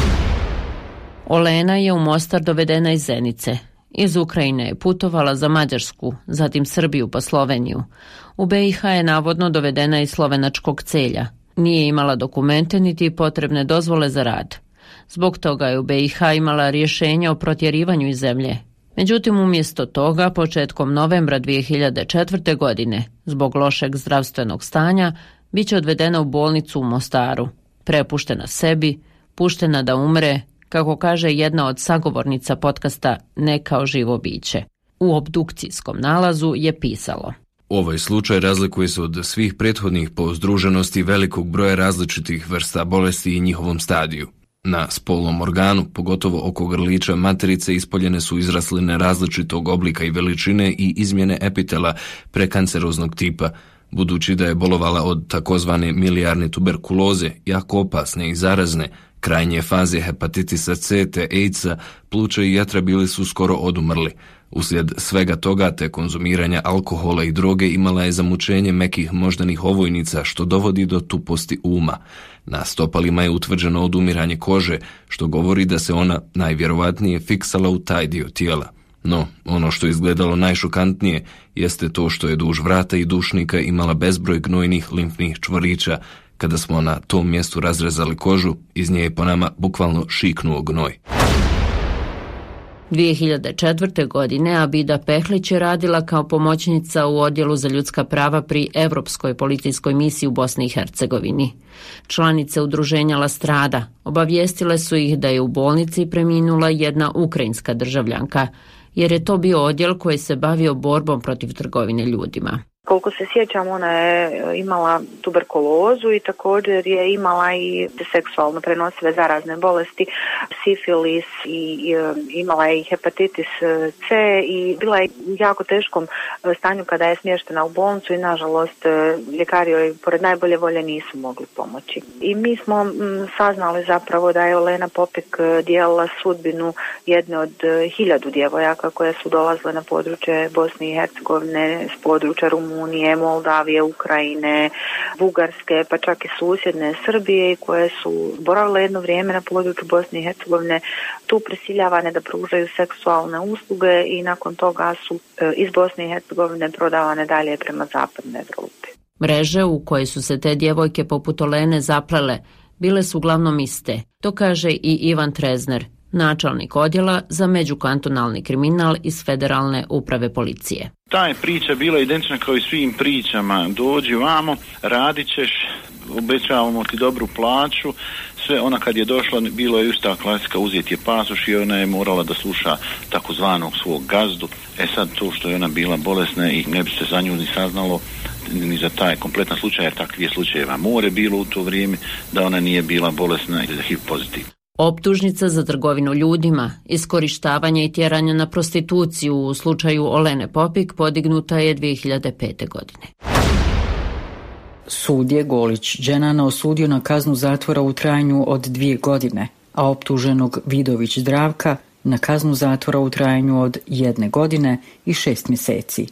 Olena je u Mostar dovedena iz Zenice. Iz Ukrajine je putovala za Mađarsku, zatim Srbiju pa Sloveniju. U BiH je navodno dovedena iz slovenačkog Celja. Nije imala dokumente niti potrebne dozvole za rad. Zbog toga je u BiH imala rješenje o protjerivanju iz zemlje. Međutim, umjesto toga, početkom novembra 2004. godine, zbog lošeg zdravstvenog stanja, bit će odvedena u bolnicu u Mostaru, prepuštena sebi, puštena da umre, kako kaže jedna od sagovornica podcasta Ne kao živo biće. U obdukcijskom nalazu je pisalo: Ovaj slučaj razlikuje se od svih prethodnih po združenosti velikog broja različitih vrsta bolesti i njihovom stadiju. Na spolnom organu, pogotovo oko grlića materice, ispoljene su izrasline različitog oblika i veličine i izmjene epitela prekanceroznog tipa, budući da je bolovala od takozvane milijarne tuberkuloze, jako opasne i zarazne, krajnje faze hepatitisa C te AIDS-a, pluća i jetra bili su skoro odumrli. Uslijed svega toga te konzumiranja alkohola i droge imala je zamućenje mekih moždanih ovojnica, što dovodi do tuposti uma. Na stopalima je utvrđeno odumiranje kože, što govori da se ona najvjerovatnije fiksala u taj dio tijela. No, ono što je izgledalo najšokantnije jeste to što je duž vrata i dušnika imala bezbroj gnojnih limfnih čvorića. Kada smo na tom mjestu razrezali kožu, iz nje je po nama bukvalno šiknuo gnoj. 2004. godine Abida Pehlić je radila kao pomoćnica u Odjelu za ljudska prava pri Evropskoj policijskoj misiji u Bosni i Hercegovini. Članice udruženja La Strada obavijestile su ih da je u bolnici preminula jedna ukrajinska državljanka, jer je to bio odjel koji se bavio borbom protiv trgovine ljudima. Koliko se sjećam, ona je imala tuberkulozu i također je imala i seksualno prenosive zarazne bolesti, sifilis i imala je i hepatitis C i bila je u jako teškom stanju kada je smještena u bolnicu i nažalost ljekari joj pored najbolje volje nisu mogli pomoći. I mi smo saznali zapravo da je Olena Popik dijelila sudbinu jedne od 1000 djevojaka koje su dolazile na područje Bosne i Hercegovine, s područja Rumunije, Moldavije, Ukrajine, Bugarske, pa čak i susjedne Srbije, koje su boravile jedno vrijeme na području Bosne i Hercegovine, tu prisiljavane da pružaju seksualne usluge i nakon toga su iz Bosne i Hercegovine prodavane dalje prema zapadnoj Evropi. Mreže u koje su se te djevojke poput Olene zaplele bile su uglavnom iste. To kaže i Ivan Trezner, načelnik odjela za međukantonalni kriminal iz Federalne uprave policije. Ta je priča bila identična kao i svim pričama. Dođi vamo, radit ćeš, obećavamo ti dobru plaću. Sve ona kad je došla, bilo je ista klasika, uzeti je pasoš i ona je morala da sluša takozvanog svog gazdu. Sad to što je ona bila bolesna i ne bi se za nju ni saznalo ni za taj kompletan slučaj, jer takvih slučajeva more bilo u to vrijeme, da ona nije bila bolesna i da HIV pozitiv. Optužnica za trgovinu ljudima, iskorištavanje i tjeranje na prostituciju u slučaju Olene Popik podignuta je 2005. godine. Sud je Golić Dženana osudio na kaznu zatvora u trajanju od 2 godine, a optuženog Vidović Zdravka na kaznu zatvora u trajanju od 1 godine i 6 mjeseci.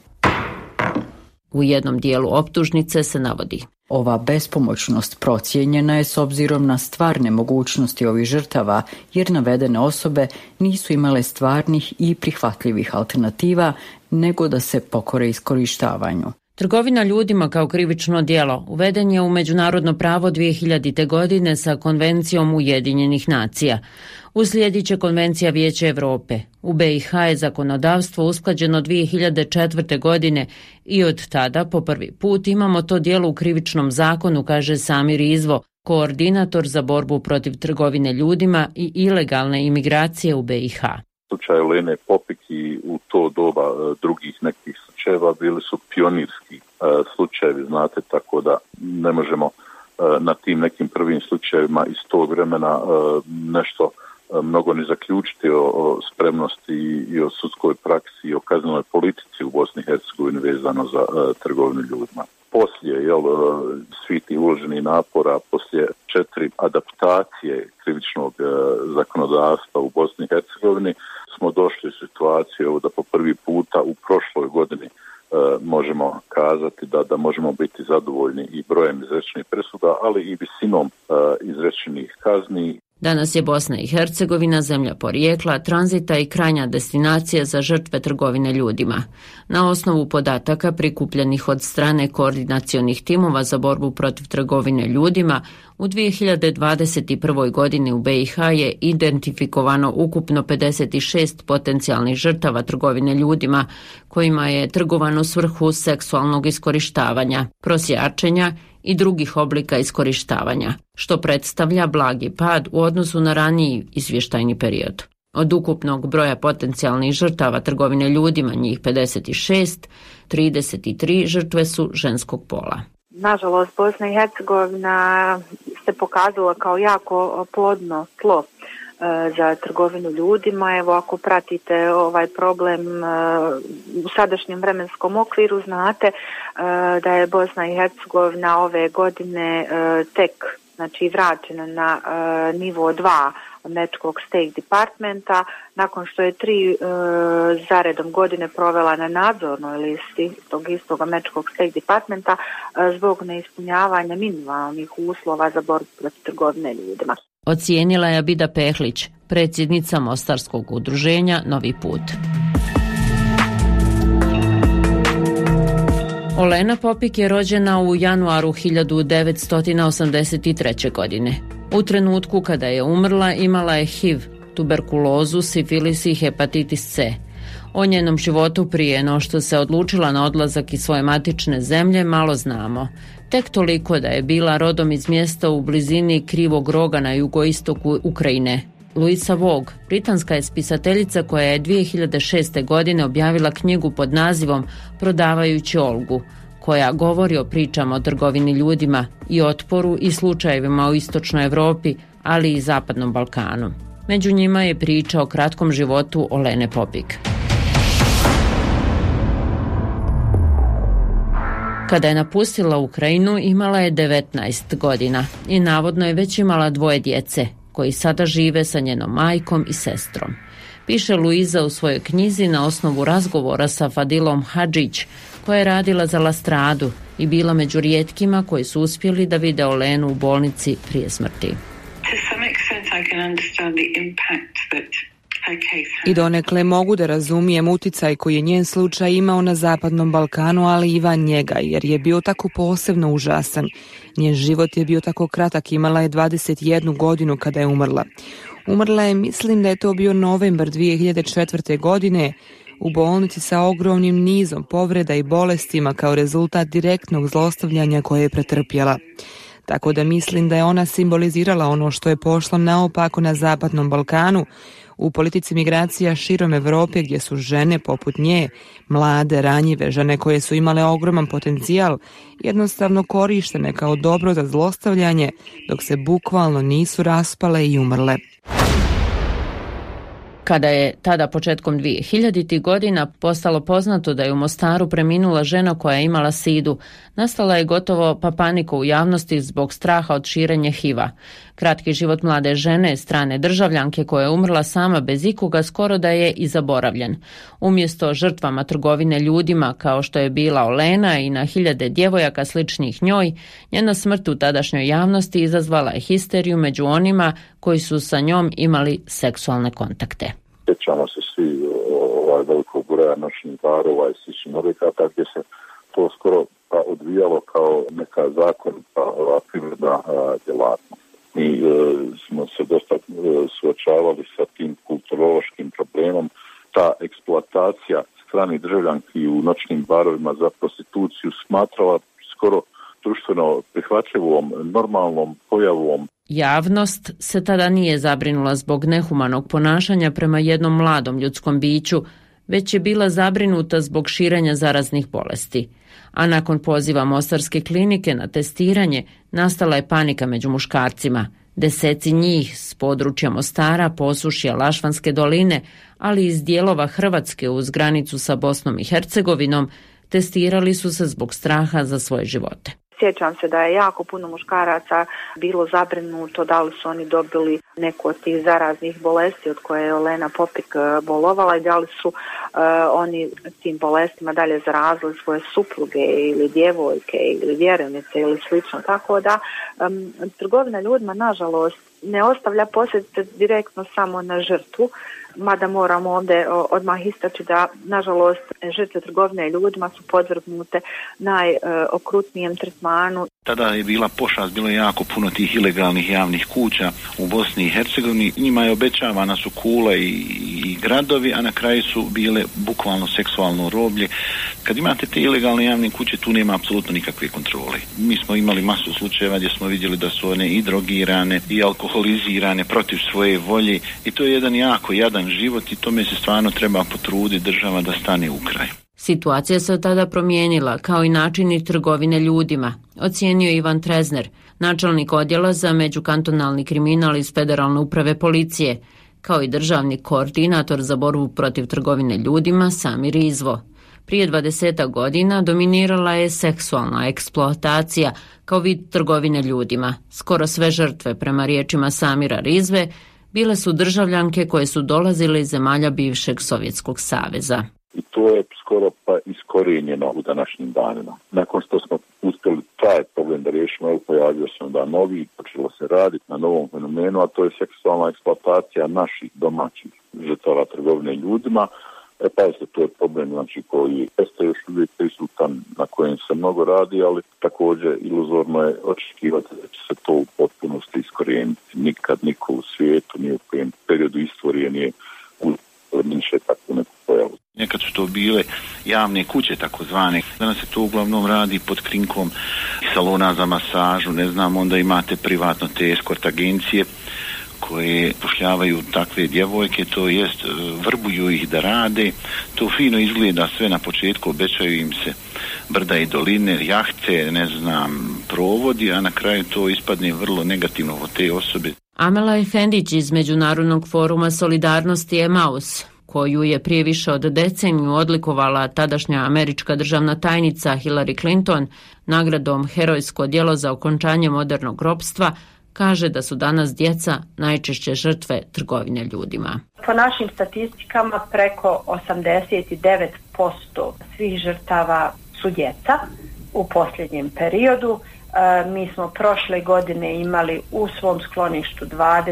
U jednom dijelu optužnice se navodi: ova bespomoćnost procijenjena je s obzirom na stvarne mogućnosti ovih žrtava, jer navedene osobe nisu imale stvarnih i prihvatljivih alternativa, nego da se pokore iskorištavanju. Trgovina ljudima kao krivično djelo uveden je u međunarodno pravo 2000. godine sa Konvencijom Ujedinjenih nacija. Uslijedit će Konvencija Vijeća Europe. U BiH je zakonodavstvo usklađeno 2004. godine i od tada po prvi put imamo to djelo u krivičnom zakonu, kaže Samir Izvo, koordinator za borbu protiv trgovine ljudima i ilegalne imigracije u BiH. Slučaj Olene Popik i u to doba drugih nekih slučajeva bili su pionirski slučajevi, znate, tako da ne možemo na tim nekim prvim slučajevima iz tog vremena nešto mnogo ne zaključiti o spremnosti i o sudskoj praksi i o kaznenoj politici u Bosni i Hercegovini vezano za trgovinu ljudima. Poslije svih tih uloženih napora, poslije 4 adaptacije krivičnog zakonodavstva u Bosni i Hercegovini, smo došli u situaciju da po prvi puta u prošloj godini možemo kazati da možemo biti zadovoljni i brojem izrečenih presuda, ali i visinom izrečenih kazni. Danas je Bosna i Hercegovina zemlja porijekla, tranzita i krajnja destinacija za žrtve trgovine ljudima. Na osnovu podataka prikupljenih od strane koordinacionih timova za borbu protiv trgovine ljudima, u 2021. godini u BiH je identifikovano ukupno 56 potencijalnih žrtava trgovine ljudima, kojima je trgovano u svrhu seksualnog iskorištavanja, prosjačenja i drugih oblika iskorištavanja, što predstavlja blagi pad u odnosu na raniji izvještajni period. Od ukupnog broja potencijalnih žrtava trgovine ljudima, njih 56, 33 žrtve su ženskog pola. Nažalost, Bosna i Hercegovina se pokazala kao jako plodno tlo za trgovinu ljudima. Evo, ako pratite ovaj problem u sadašnjem vremenskom okviru, znate da je Bosna i Hercegovina ove godine tek vraćena na nivo 2 američkog State Departmenta, nakon što je 3 zaredom godine provela na nadzornoj listi tog istog američkog State Departmenta zbog neispunjavanja minimalnih uslova za borbu protiv trgovine ljudima. Ocijenila je Abida Pehlić, predsjednica Mostarskog udruženja Novi put. Olena Popik je rođena u januaru 1983. godine. U trenutku kada je umrla imala je HIV, tuberkulozu, sifilis i hepatitis C. O njenom životu prije no što se odlučila na odlazak iz svoje matične zemlje malo znamo. Tek toliko da je bila rodom iz mjesta u blizini Krivog roga na jugoistoku Ukrajine. Louisa Vogue, britanska je spisateljica koja je 2006. godine objavila knjigu pod nazivom Prodavajući Olgu, koja govori o pričama o trgovini ljudima i otporu i slučajevima u istočnoj Europi, ali i zapadnom Balkanu. Među njima je priča o kratkom životu Olene Popik. Kada je napustila Ukrajinu, imala je 19 godina i navodno je već imala 2 djece, koji sada žive sa njenom majkom i sestrom. Piše Luiza u svojoj knjizi na osnovu razgovora sa Fadilom Hadžić, koja je radila za La Stradu i bila među rijetkima koji su uspjeli da vide Olenu u bolnici prije smrti. I donekle mogu da razumijem uticaj koji je njen slučaj imao na zapadnom Balkanu, ali i van njega, jer je bio tako posebno užasan. Njen život je bio tako kratak, imala je 21 godinu kada je umrla. Umrla je, mislim da je to bio novembar 2004. godine, u bolnici sa ogromnim nizom povreda i bolestima kao rezultat direktnog zlostavljanja koje je pretrpjela. Tako da mislim da je ona simbolizirala ono što je pošlo naopako na zapadnom Balkanu, u politici migracija širom Europe gdje su žene poput nje, mlade, ranjive, žene koje su imale ogroman potencijal, jednostavno korištene kao dobro za zlostavljanje, dok se bukvalno nisu raspale i umrle. Kada je tada početkom 2000. godina postalo poznato da je u Mostaru preminula žena koja je imala sidu, nastala je gotovo pa panika u javnosti zbog straha od širenja HIV-a. Kratki život mlade žene, strane državljanke koja je umrla sama bez ikoga, skoro da je i zaboravljen. Umjesto žrtvama trgovine ljudima kao što je bila Olena i na hiljade djevojaka sličnih njoj, njena smrt u tadašnjoj javnosti izazvala je histeriju među onima koji su sa njom imali seksualne kontakte. Sjećamo se svi velikog broja noćnih barova i sličnih objekata gdje se to skoro odvijalo kao neka zakonita privredna djelatnost. Mi smo se dosta suočavali sa tim kulturološkim problemom. Ta eksploatacija stranih državljanki u noćnim barovima za prostituciju smatrala skoro društveno prihvatljivom, normalnom pojavom. Javnost se tada nije zabrinula zbog nehumanog ponašanja prema jednom mladom ljudskom biću, već je bila zabrinuta zbog širenja zaraznih bolesti. A nakon poziva Mostarske klinike na testiranje, nastala je panika među muškarcima. Deseci njih s područja Mostara, Posušja, Lašvanske doline, ali iz dijelova Hrvatske uz granicu sa Bosnom i Hercegovinom, testirali su se zbog straha za svoje živote. Sjećam se da je jako puno muškaraca bilo zabrinuto da li su oni dobili neku od tih zaraznih bolesti od koje je Olena Popik bolovala i da li su oni tim bolestima dalje zarazili svoje supruge ili djevojke ili vjerenice ili slično. Tako da trgovina ljudima nažalost ne ostavlja posljedice direktno samo na žrtvu, Mada moramo ovdje odmah istaći da, nažalost, žrtve trgovine ljudima su podvrgnute najokrutnijem tretmanu. Tada je bila pošast, bilo je jako puno tih ilegalnih javnih kuća u Bosni i Hercegovini. Njima je obećavana su kula i gradovi, a na kraju su bile bukvalno seksualno roblje. Kad imate te ilegalne javne kuće, tu nema apsolutno nikakve kontrole. Mi smo imali masu slučajeva gdje smo vidjeli da su one i drogirane i alkoholizirane protiv svoje volje i to je jedan jako jadan život i tome se stvarno treba potruditi država da stane u kraj. Situacija se od tada promijenila, kao i načini trgovine ljudima, ocijenio Ivan Trezner, načelnik odjela za međukantonalni kriminal iz Federalne uprave policije, kao i državni koordinator za borbu protiv trgovine ljudima Samir Izvo. Prije 20 godina dominirala je seksualna eksploatacija kao vid trgovine ljudima. Skoro sve žrtve, prema riječima Samira Rizve, bile su državljanke koje su dolazile iz zemalja bivšeg Sovjetskog saveza. I to je skoro pa iskorijenjeno u današnjim danima. Nakon što smo uspjeli taj problem da riješimo, pojavio se onda novi, počelo se raditi na novom fenomenu, a to je seksualna eksploatacija naših domaćih žrtava trgovine ljudima. Pazite, to je problem koji jeste još uvijek prisutan, na kojem se mnogo radi, ali također iluzorno je očekivati da će se to u potpunosti iskorijeniti. Nikad niko u svijetu, nije u kojem periodu istorije nije uzvrniše takvu neku pojavu. Nekad su to bile javne kuće takozvane. Danas se to uglavnom radi pod krinkom salona za masažu, ne znam, onda imate privatno te eskort agencije koje pošljavaju takve djevojke, to jest vrbuju ih da rade. To fino izgleda sve na početku, obećaju im se brda i doline, jahte, ne znam, provodi, a na kraju to ispadne vrlo negativno od te osobe. Amela Efendić iz Međunarodnog foruma solidarnosti Emaus, koju je prije više od deceniju odlikovala tadašnja američka državna tajnica Hillary Clinton nagradom Herojsko djelo za okončanje modernog ropstva, kaže da su danas djeca najčešće žrtve trgovine ljudima. Po našim statistikama preko 89% svih žrtava su djeca u posljednjem periodu. Mi smo prošle godine imali u svom skloništu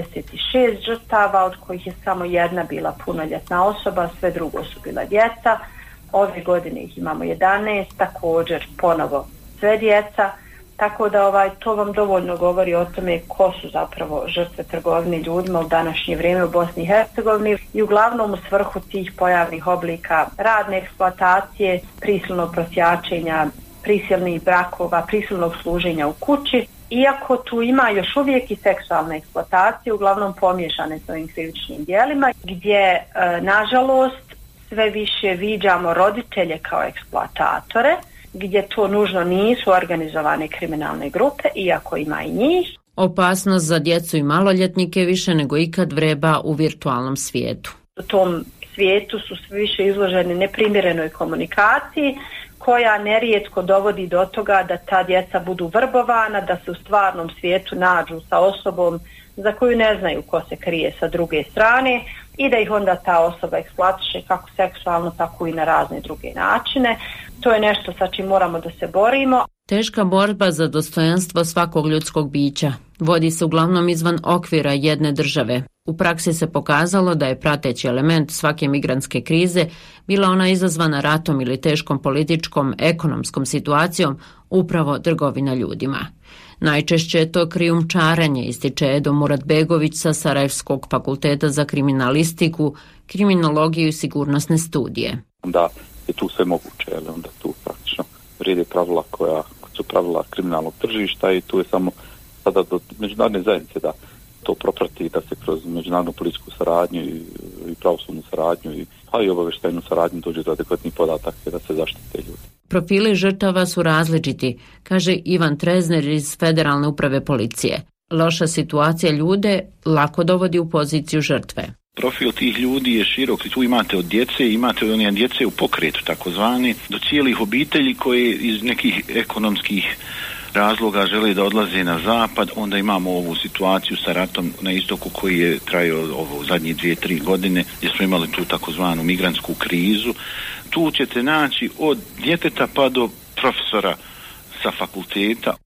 26 žrtava, od kojih je samo jedna bila punoljetna osoba, sve drugo su bila djeca. Ove godine ih imamo 11, također ponovo sve djeca. Tako da to vam dovoljno govori o tome ko su zapravo žrtve trgovine ljudima u današnje vrijeme u Bosni i Hercegovini i uglavnom u svrhu tih pojavnih oblika radne eksploatacije, prisilnog prosjačenja, prisilnih brakova, prisilnog služenja u kući. Iako tu ima još uvijek i seksualne eksploatacije, uglavnom pomiješane s ovim krivičnim djelima, gdje nažalost sve više viđamo roditelje kao eksploatatore, gdje to nužno nisu organizovane kriminalne grupe, iako ima i njih. Opasnost za djecu i maloljetnike više nego ikad vreba u virtualnom svijetu. U tom svijetu su sve više izloženi neprimjerenoj komunikaciji, koja nerijetko dovodi do toga da ta djeca budu vrbovana, da se u stvarnom svijetu nađu sa osobom za koju ne znaju ko se krije sa druge strane i da ih onda ta osoba eksploatiše kako seksualno, tako i na razne druge načine. To je nešto sa čim moramo da se borimo. Teška borba za dostojanstvo svakog ljudskog bića vodi se uglavnom izvan okvira jedne države. U praksi se pokazalo da je prateći element svake migrantske krize bila ona izazvana ratom ili teškom političkom, ekonomskom situacijom, upravo trgovina ljudima. Najčešće je to krijumčarenje, ističe Edo Muratbegović sa Sarajevskog fakulteta za kriminalistiku, kriminologiju i sigurnosne studije. Da je tu sve moguće, onda tu praktično vrijede pravila koja su pravila kriminalnog tržišta i tu je samo sada do međunarodne zajednice da to proprati, da se kroz međunarodnu policijsku saradnju i pravosudnu saradnju pa i obavještajnu saradnju dođe do adekvatnih podataka da se zaštite ljudi. Profili žrtava su različiti, kaže Ivan Trezner iz Federalne uprave policije. Loša situacija ljude lako dovodi u poziciju žrtve. Profil tih ljudi je širok, tu imate od djece, imate od one djece u pokretu takozvani, do cijelih obitelji koje iz nekih ekonomskih razloga žele da odlaze na zapad, onda imamo ovu situaciju sa ratom na istoku koji je trajao ovo zadnje 2-3 godine gdje smo imali tu takozvanu migrantsku krizu. Tu ćete naći od djeteta pa do profesora sa fakulteta.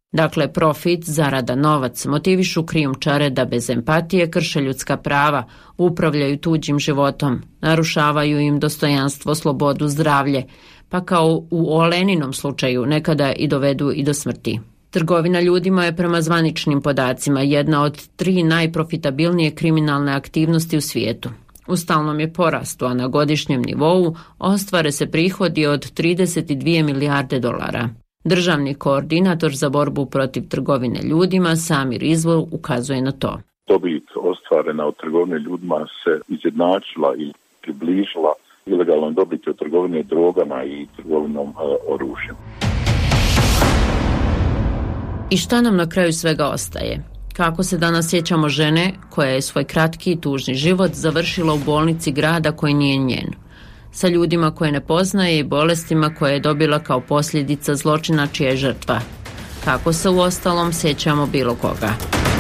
Dakle, profit, zarada, novac motivišu krijumčare da bez empatije krše ljudska prava, upravljaju tuđim životom, narušavaju im dostojanstvo, slobodu, zdravlje, pa kao u Oleninom slučaju nekada i dovedu i do smrti. Trgovina ljudima je prema zvaničnim podacima jedna od 3 najprofitabilnije kriminalne aktivnosti u svijetu. U stalnom je porastu, a na godišnjem nivou ostvare se prihodi od 32 milijarde dolara. Državni koordinator za borbu protiv trgovine ljudima Samir Izvor ukazuje na to. Dobit ostvarena od trgovine ljudima se izjednačila i približila ilegalnom dobiti od trgovine drogama i trgovinom oružjem. I šta nam na kraju svega ostaje? Kako se danas sjećamo žene koja je svoj kratki i tužni život završila u bolnici grada koji nije njen? Sa ljudima koje ne poznaje i bolestima koje je dobila kao posljedica zločina čija je žrtva. Kako se uostalom sjećamo bilo koga?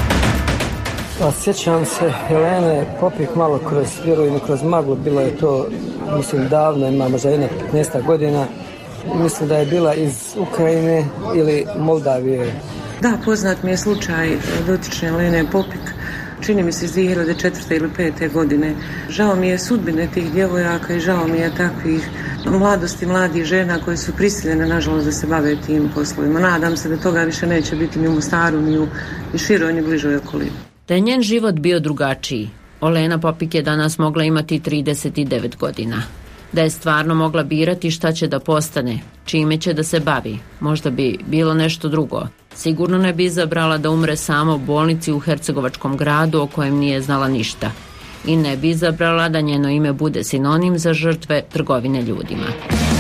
Sjećam se Helene Popik malo kroz vjerujem kroz maglu, bilo je to mislim davno, ima možda 15 godina. Mislim da je bila iz Ukrajine ili Moldavije. Da, poznat mi je slučaj dotične Helene Popik, čini mi se iz 2004. ili 2005. godine. Žao mi je sudbine tih djevojaka i žao mi je takvih mladih žena koje su prisiljene, nažalost, da se bave tim poslovima. Nadam se da toga više neće biti ni u Mostaru, ni u široj, ni bližoj okolini. Da je njen život bio drugačiji, Olena Popik je danas mogla imati 39 godina. Da je stvarno mogla birati šta će da postane, čime će da se bavi, možda bi bilo nešto drugo. Sigurno ne bi izabrala da umre sama u bolnici u hercegovačkom gradu o kojem nije znala ništa. I ne bi izabrala da njeno ime bude sinonim za žrtve trgovine ljudima.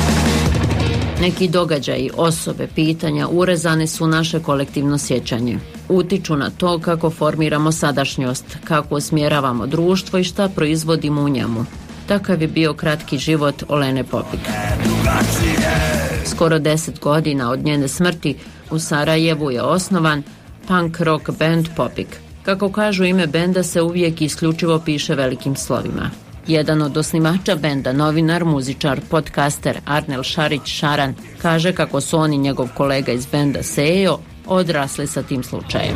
Neki događaji, osobe, pitanja urezane su naše kolektivno sjećanje. Utiču na to kako formiramo sadašnjost, kako usmjeravamo društvo i šta proizvodimo u njemu. Takav je bio kratki život Olene Popik. Skoro 10 godina od njene smrti u Sarajevu je osnovan punk rock band Popik. Kako kažu, ime benda se uvijek isključivo piše velikim slovima. Jedan od osnivača benda, novinar, muzičar, podcaster Arnel Šarić-Šaran kaže kako su on i njegov kolega iz benda Sejo odrasli sa tim slučajem.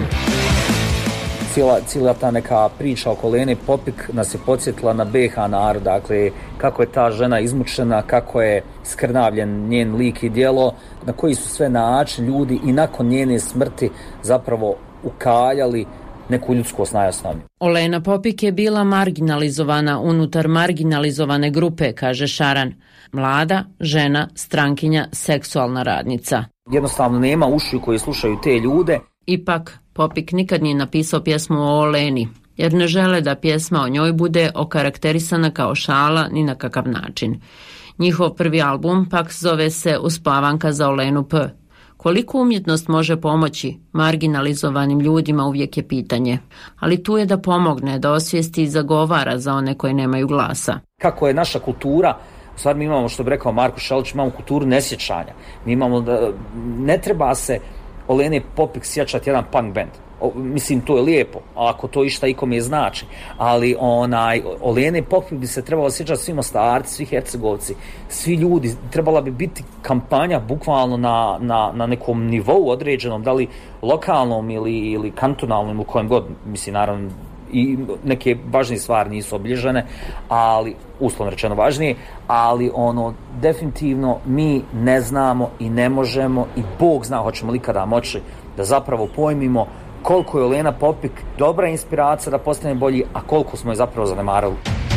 Cijela ta neka priča oko Lene Popik nas je podsjetila na BiH narod, dakle kako je ta žena izmučena, kako je skrnavljen njen lik i djelo, na koji su sve način ljudi i nakon njene smrti zapravo ukaljali neku ljudskost najosnovniju. Olena Popik je bila marginalizovana unutar marginalizovane grupe, kaže Šaran. Mlada, žena, strankinja, seksualna radnica. Jednostavno nema ušiju koji slušaju te ljude. Ipak, Popik nikad nije napisao pjesmu o Oleni, jer ne žele da pjesma o njoj bude okarakterisana kao šala ni na kakav način. Njihov prvi album pak zove se Uspavanka za Olenu P. Koliko umjetnost može pomoći marginalizovanim ljudima uvijek je pitanje, ali tu je da pomogne, da osvijesti i zagovara za one koji nemaju glasa. Kako je naša kultura, u stvari mi imamo, što bi rekao Marko Šalić, imamo kulturu nesjećanja. Mi imamo da ne treba se Olene Popik sjećati jedan punk band. Mislim, to je lijepo, ako to išta ikome je znači, ali Olene Popik bi se trebalo sjećati svi Mostarci, svi Hercegovci, svi ljudi, trebala bi biti kampanja bukvalno na nekom nivou određenom, da li lokalnom ili kantonalnom, ili kojem god, mislim, naravno, i neke važnije stvari nisu obilježene, ali uslovno rečeno važnije, ali definitivno mi ne znamo i ne možemo i Bog zna hoćemo li kada moći da zapravo pojmimo koliko je Olena Popik dobra inspiracija da postane bolji, a koliko smo je zapravo zanemarili.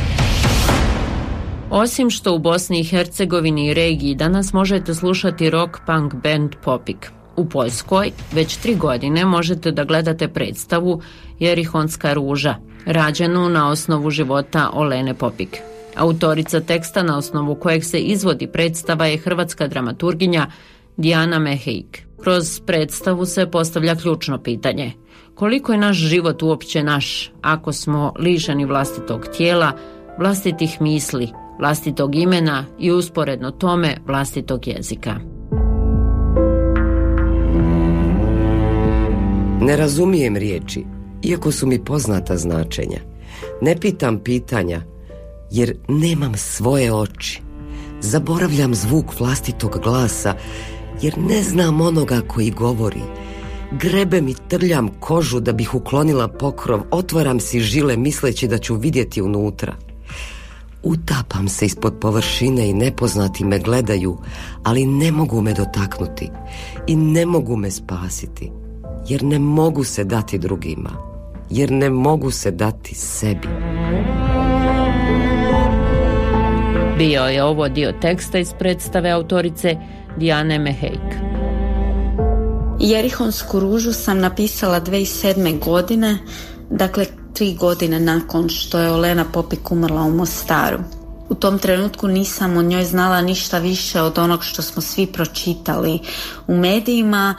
Osim što u Bosni i Hercegovini i regiji danas možete slušati rock punk band Popik. U Poljskoj već 3 godine možete da gledate predstavu Jerihonska ruža, rađenu na osnovu života Olene Popik. Autorica teksta na osnovu kojeg se izvodi predstava je hrvatska dramaturginja Dijana Mehejik. Kroz predstavu se postavlja ključno pitanje: koliko je naš život uopće naš ako smo lišeni vlastitog tijela, vlastitih misli, vlastitog imena i usporedno tome vlastitog jezika. Ne razumijem riječi, iako su mi poznata značenja. Ne pitam pitanja, jer nemam svoje oči. Zaboravljam zvuk vlastitog glasa, jer ne znam onoga koji govori. Grebem i trljam kožu da bih uklonila pokrov, otvaram si žile misleći da ću vidjeti unutra. Utapam se ispod površine i nepoznati me gledaju, ali ne mogu me dotaknuti i ne mogu me spasiti, jer ne mogu se dati drugima, jer ne mogu se dati sebi. Bio je ovo dio teksta iz predstave autorice Dijane Mehejk. Jerihonsku ružu sam napisala 2007. godine, dakle 3 godine nakon što je Olena Popik umrla u Mostaru. U tom trenutku nisam o njoj znala ništa više od onog što smo svi pročitali u medijima,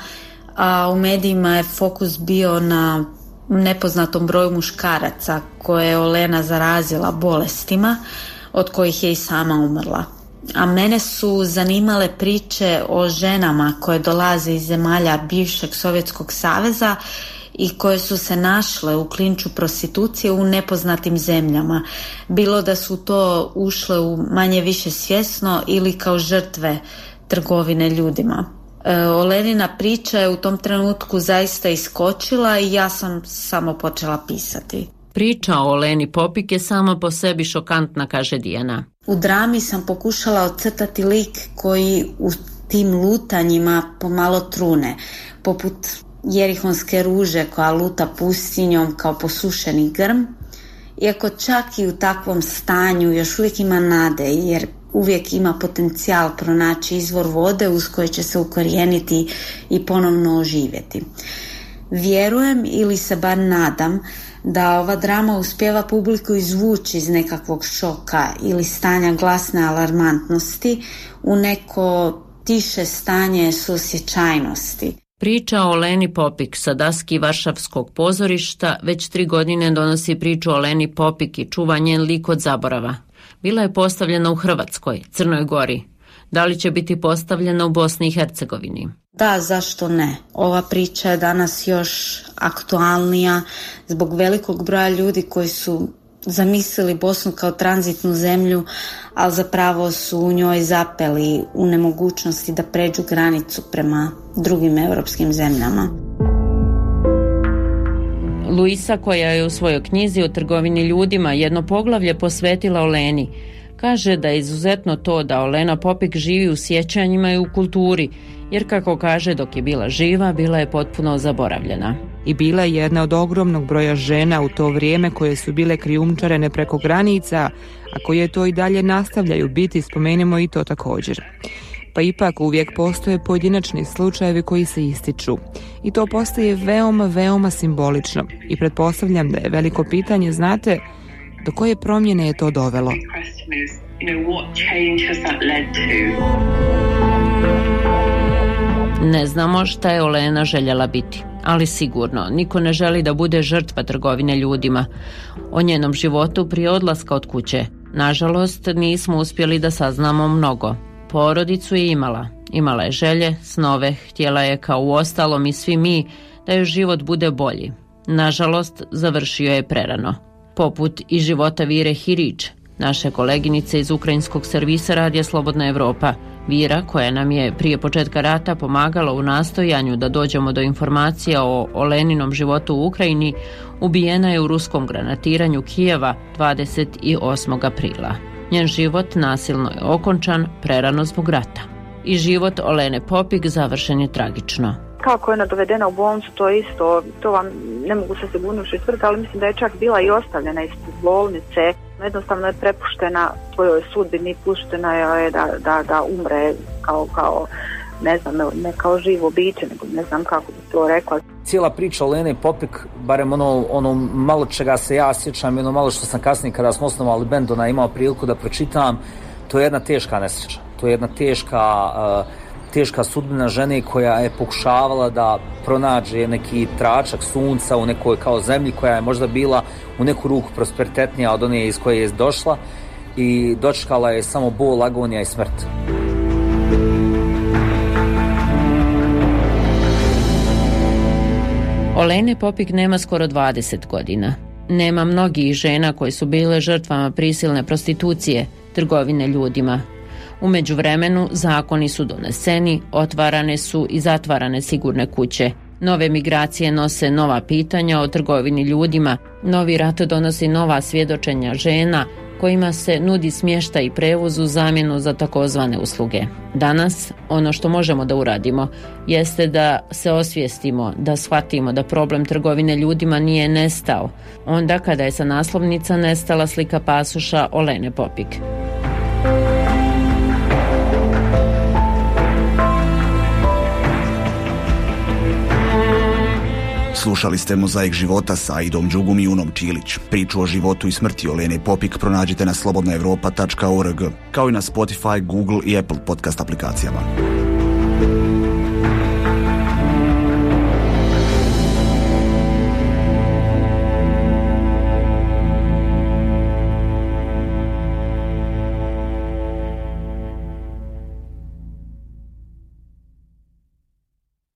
a u medijima je fokus bio na nepoznatom broju muškaraca koje je Olena zarazila bolestima, od kojih je i sama umrla. A mene su zanimale priče o ženama koje dolaze iz zemalja bivšeg Sovjetskog saveza i koje su se našle u klinču prostitucije u nepoznatim zemljama. Bilo da su to ušle u manje više svjesno ili kao žrtve trgovine ljudima. Olenina priča je u tom trenutku zaista iskočila i ja sam samo počela pisati. Priča o Oleni Popik je sama po sebi šokantna, kaže Dijana. U drami sam pokušala ocrtati lik koji u tim lutanjima pomalo trune, poput jerihonske ruže koja luta pustinjom kao posušeni grm, iako čak i u takvom stanju još uvijek ima nade, jer uvijek ima potencijal pronaći izvor vode uz koji će se ukorijeniti i ponovno oživjeti. Vjerujem ili se bar nadam da ova drama uspijeva publiku izvući iz nekakvog šoka ili stanja glasne alarmantnosti u neko tiše stanje suosjećajnosti. Priča o Oleni Popik sa daski Varšavskog pozorišta već 3 godine donosi priču o Oleni Popik i čuva njen lik od zaborava. Bila je postavljena u Hrvatskoj, Crnoj Gori. Da li će biti postavljena u Bosni i Hercegovini? Da, zašto ne? Ova priča je danas još aktualnija zbog velikog broja ljudi koji su zamislili Bosnu kao tranzitnu zemlju, ali zapravo su u njoj zapeli u nemogućnosti da pređu granicu prema drugim europskim zemljama. Luisa, koja je u svojoj knjizi o trgovini ljudima jedno poglavlje posvetila Oleni, kaže da je izuzetno to da Olena Popik živi u sjećanjima i u kulturi, jer kako kaže, dok je bila živa, bila je potpuno zaboravljena. I bila je jedna od ogromnog broja žena u to vrijeme koje su bile krijumčarene preko granica, a koje to i dalje nastavljaju biti, spomenemo i to također. Pa ipak uvijek postoje pojedinačni slučajevi koji se ističu. I to postaje veoma, veoma simbolično. I pretpostavljam da je veliko pitanje, znate, do koje promjene je to dovelo? Ne znamo šta je Olena željela biti, ali sigurno niko ne želi da bude žrtva trgovine ljudima. O njenom životu prije odlaska od kuće, nažalost, nismo uspjeli da saznamo mnogo. Porodicu je imala je želje, snove, htjela je kao uostalom i svi mi da joj život bude bolji. Nažalost, završio je prerano. Poput i života Vire Hirić, naše koleginice iz ukrajinskog servisa Radija Slobodna Evropa. Vira, koja nam je prije početka rata pomagala u nastojanju da dođemo do informacija o Oleninom životu u Ukrajini, ubijena je u ruskom granatiranju Kijeva 28. aprila. Njen život nasilno je okončan prerano zbog rata. I život Olene Popik završen je tragično. Kako je ona dovedena u bolnicu, to isto, to vam ne mogu sa sigurnošću tvrditi, ali mislim da je čak bila i ostavljena iz bolnice. Jednostavno je prepuštena svojoj sudbini, puštena je da umre kao ne znam, ne kao živo biće, nego ne znam kako bi to rekla. Cijela priča Olene Popik, barem ono malo čega se ja sjećam i ono malo što sam kasnije kada smo osnovali bend imao priliku da pročitam, to je jedna teška nesreća. To je jedna teška sudbina žene koja je pokušavala da pronađe neki tračak sunca u nekoj kao zemlji koja je možda bila u neku ruku prosperitetnija od one iz koje je došla i dočekala je samo bol, agonija i smrt. Olene Popik nema skoro 20 godina. Nema mnogih žena koje su bile žrtvama prisilne prostitucije, trgovine ljudima. U međuvremenu zakoni su doneseni, otvarane su i zatvarane sigurne kuće. Nove migracije nose nova pitanja o trgovini ljudima, novi rat donosi nova svjedočenja žena kojima se nudi smještaj i prevoz u zamjenu za takozvane usluge. Danas ono što možemo da uradimo jeste da se osvijestimo, da shvatimo da problem trgovine ljudima nije nestao, onda kada je sa naslovnica nestala slika pasoša Olene Popik. Slušali ste Mozaik života sa Aidom Đugum i Unom Čilić. Priču o životu i smrti Olene Popik pronađite na slobodnaevropa.org, kao i na Spotify, Google i Apple podcast aplikacijama.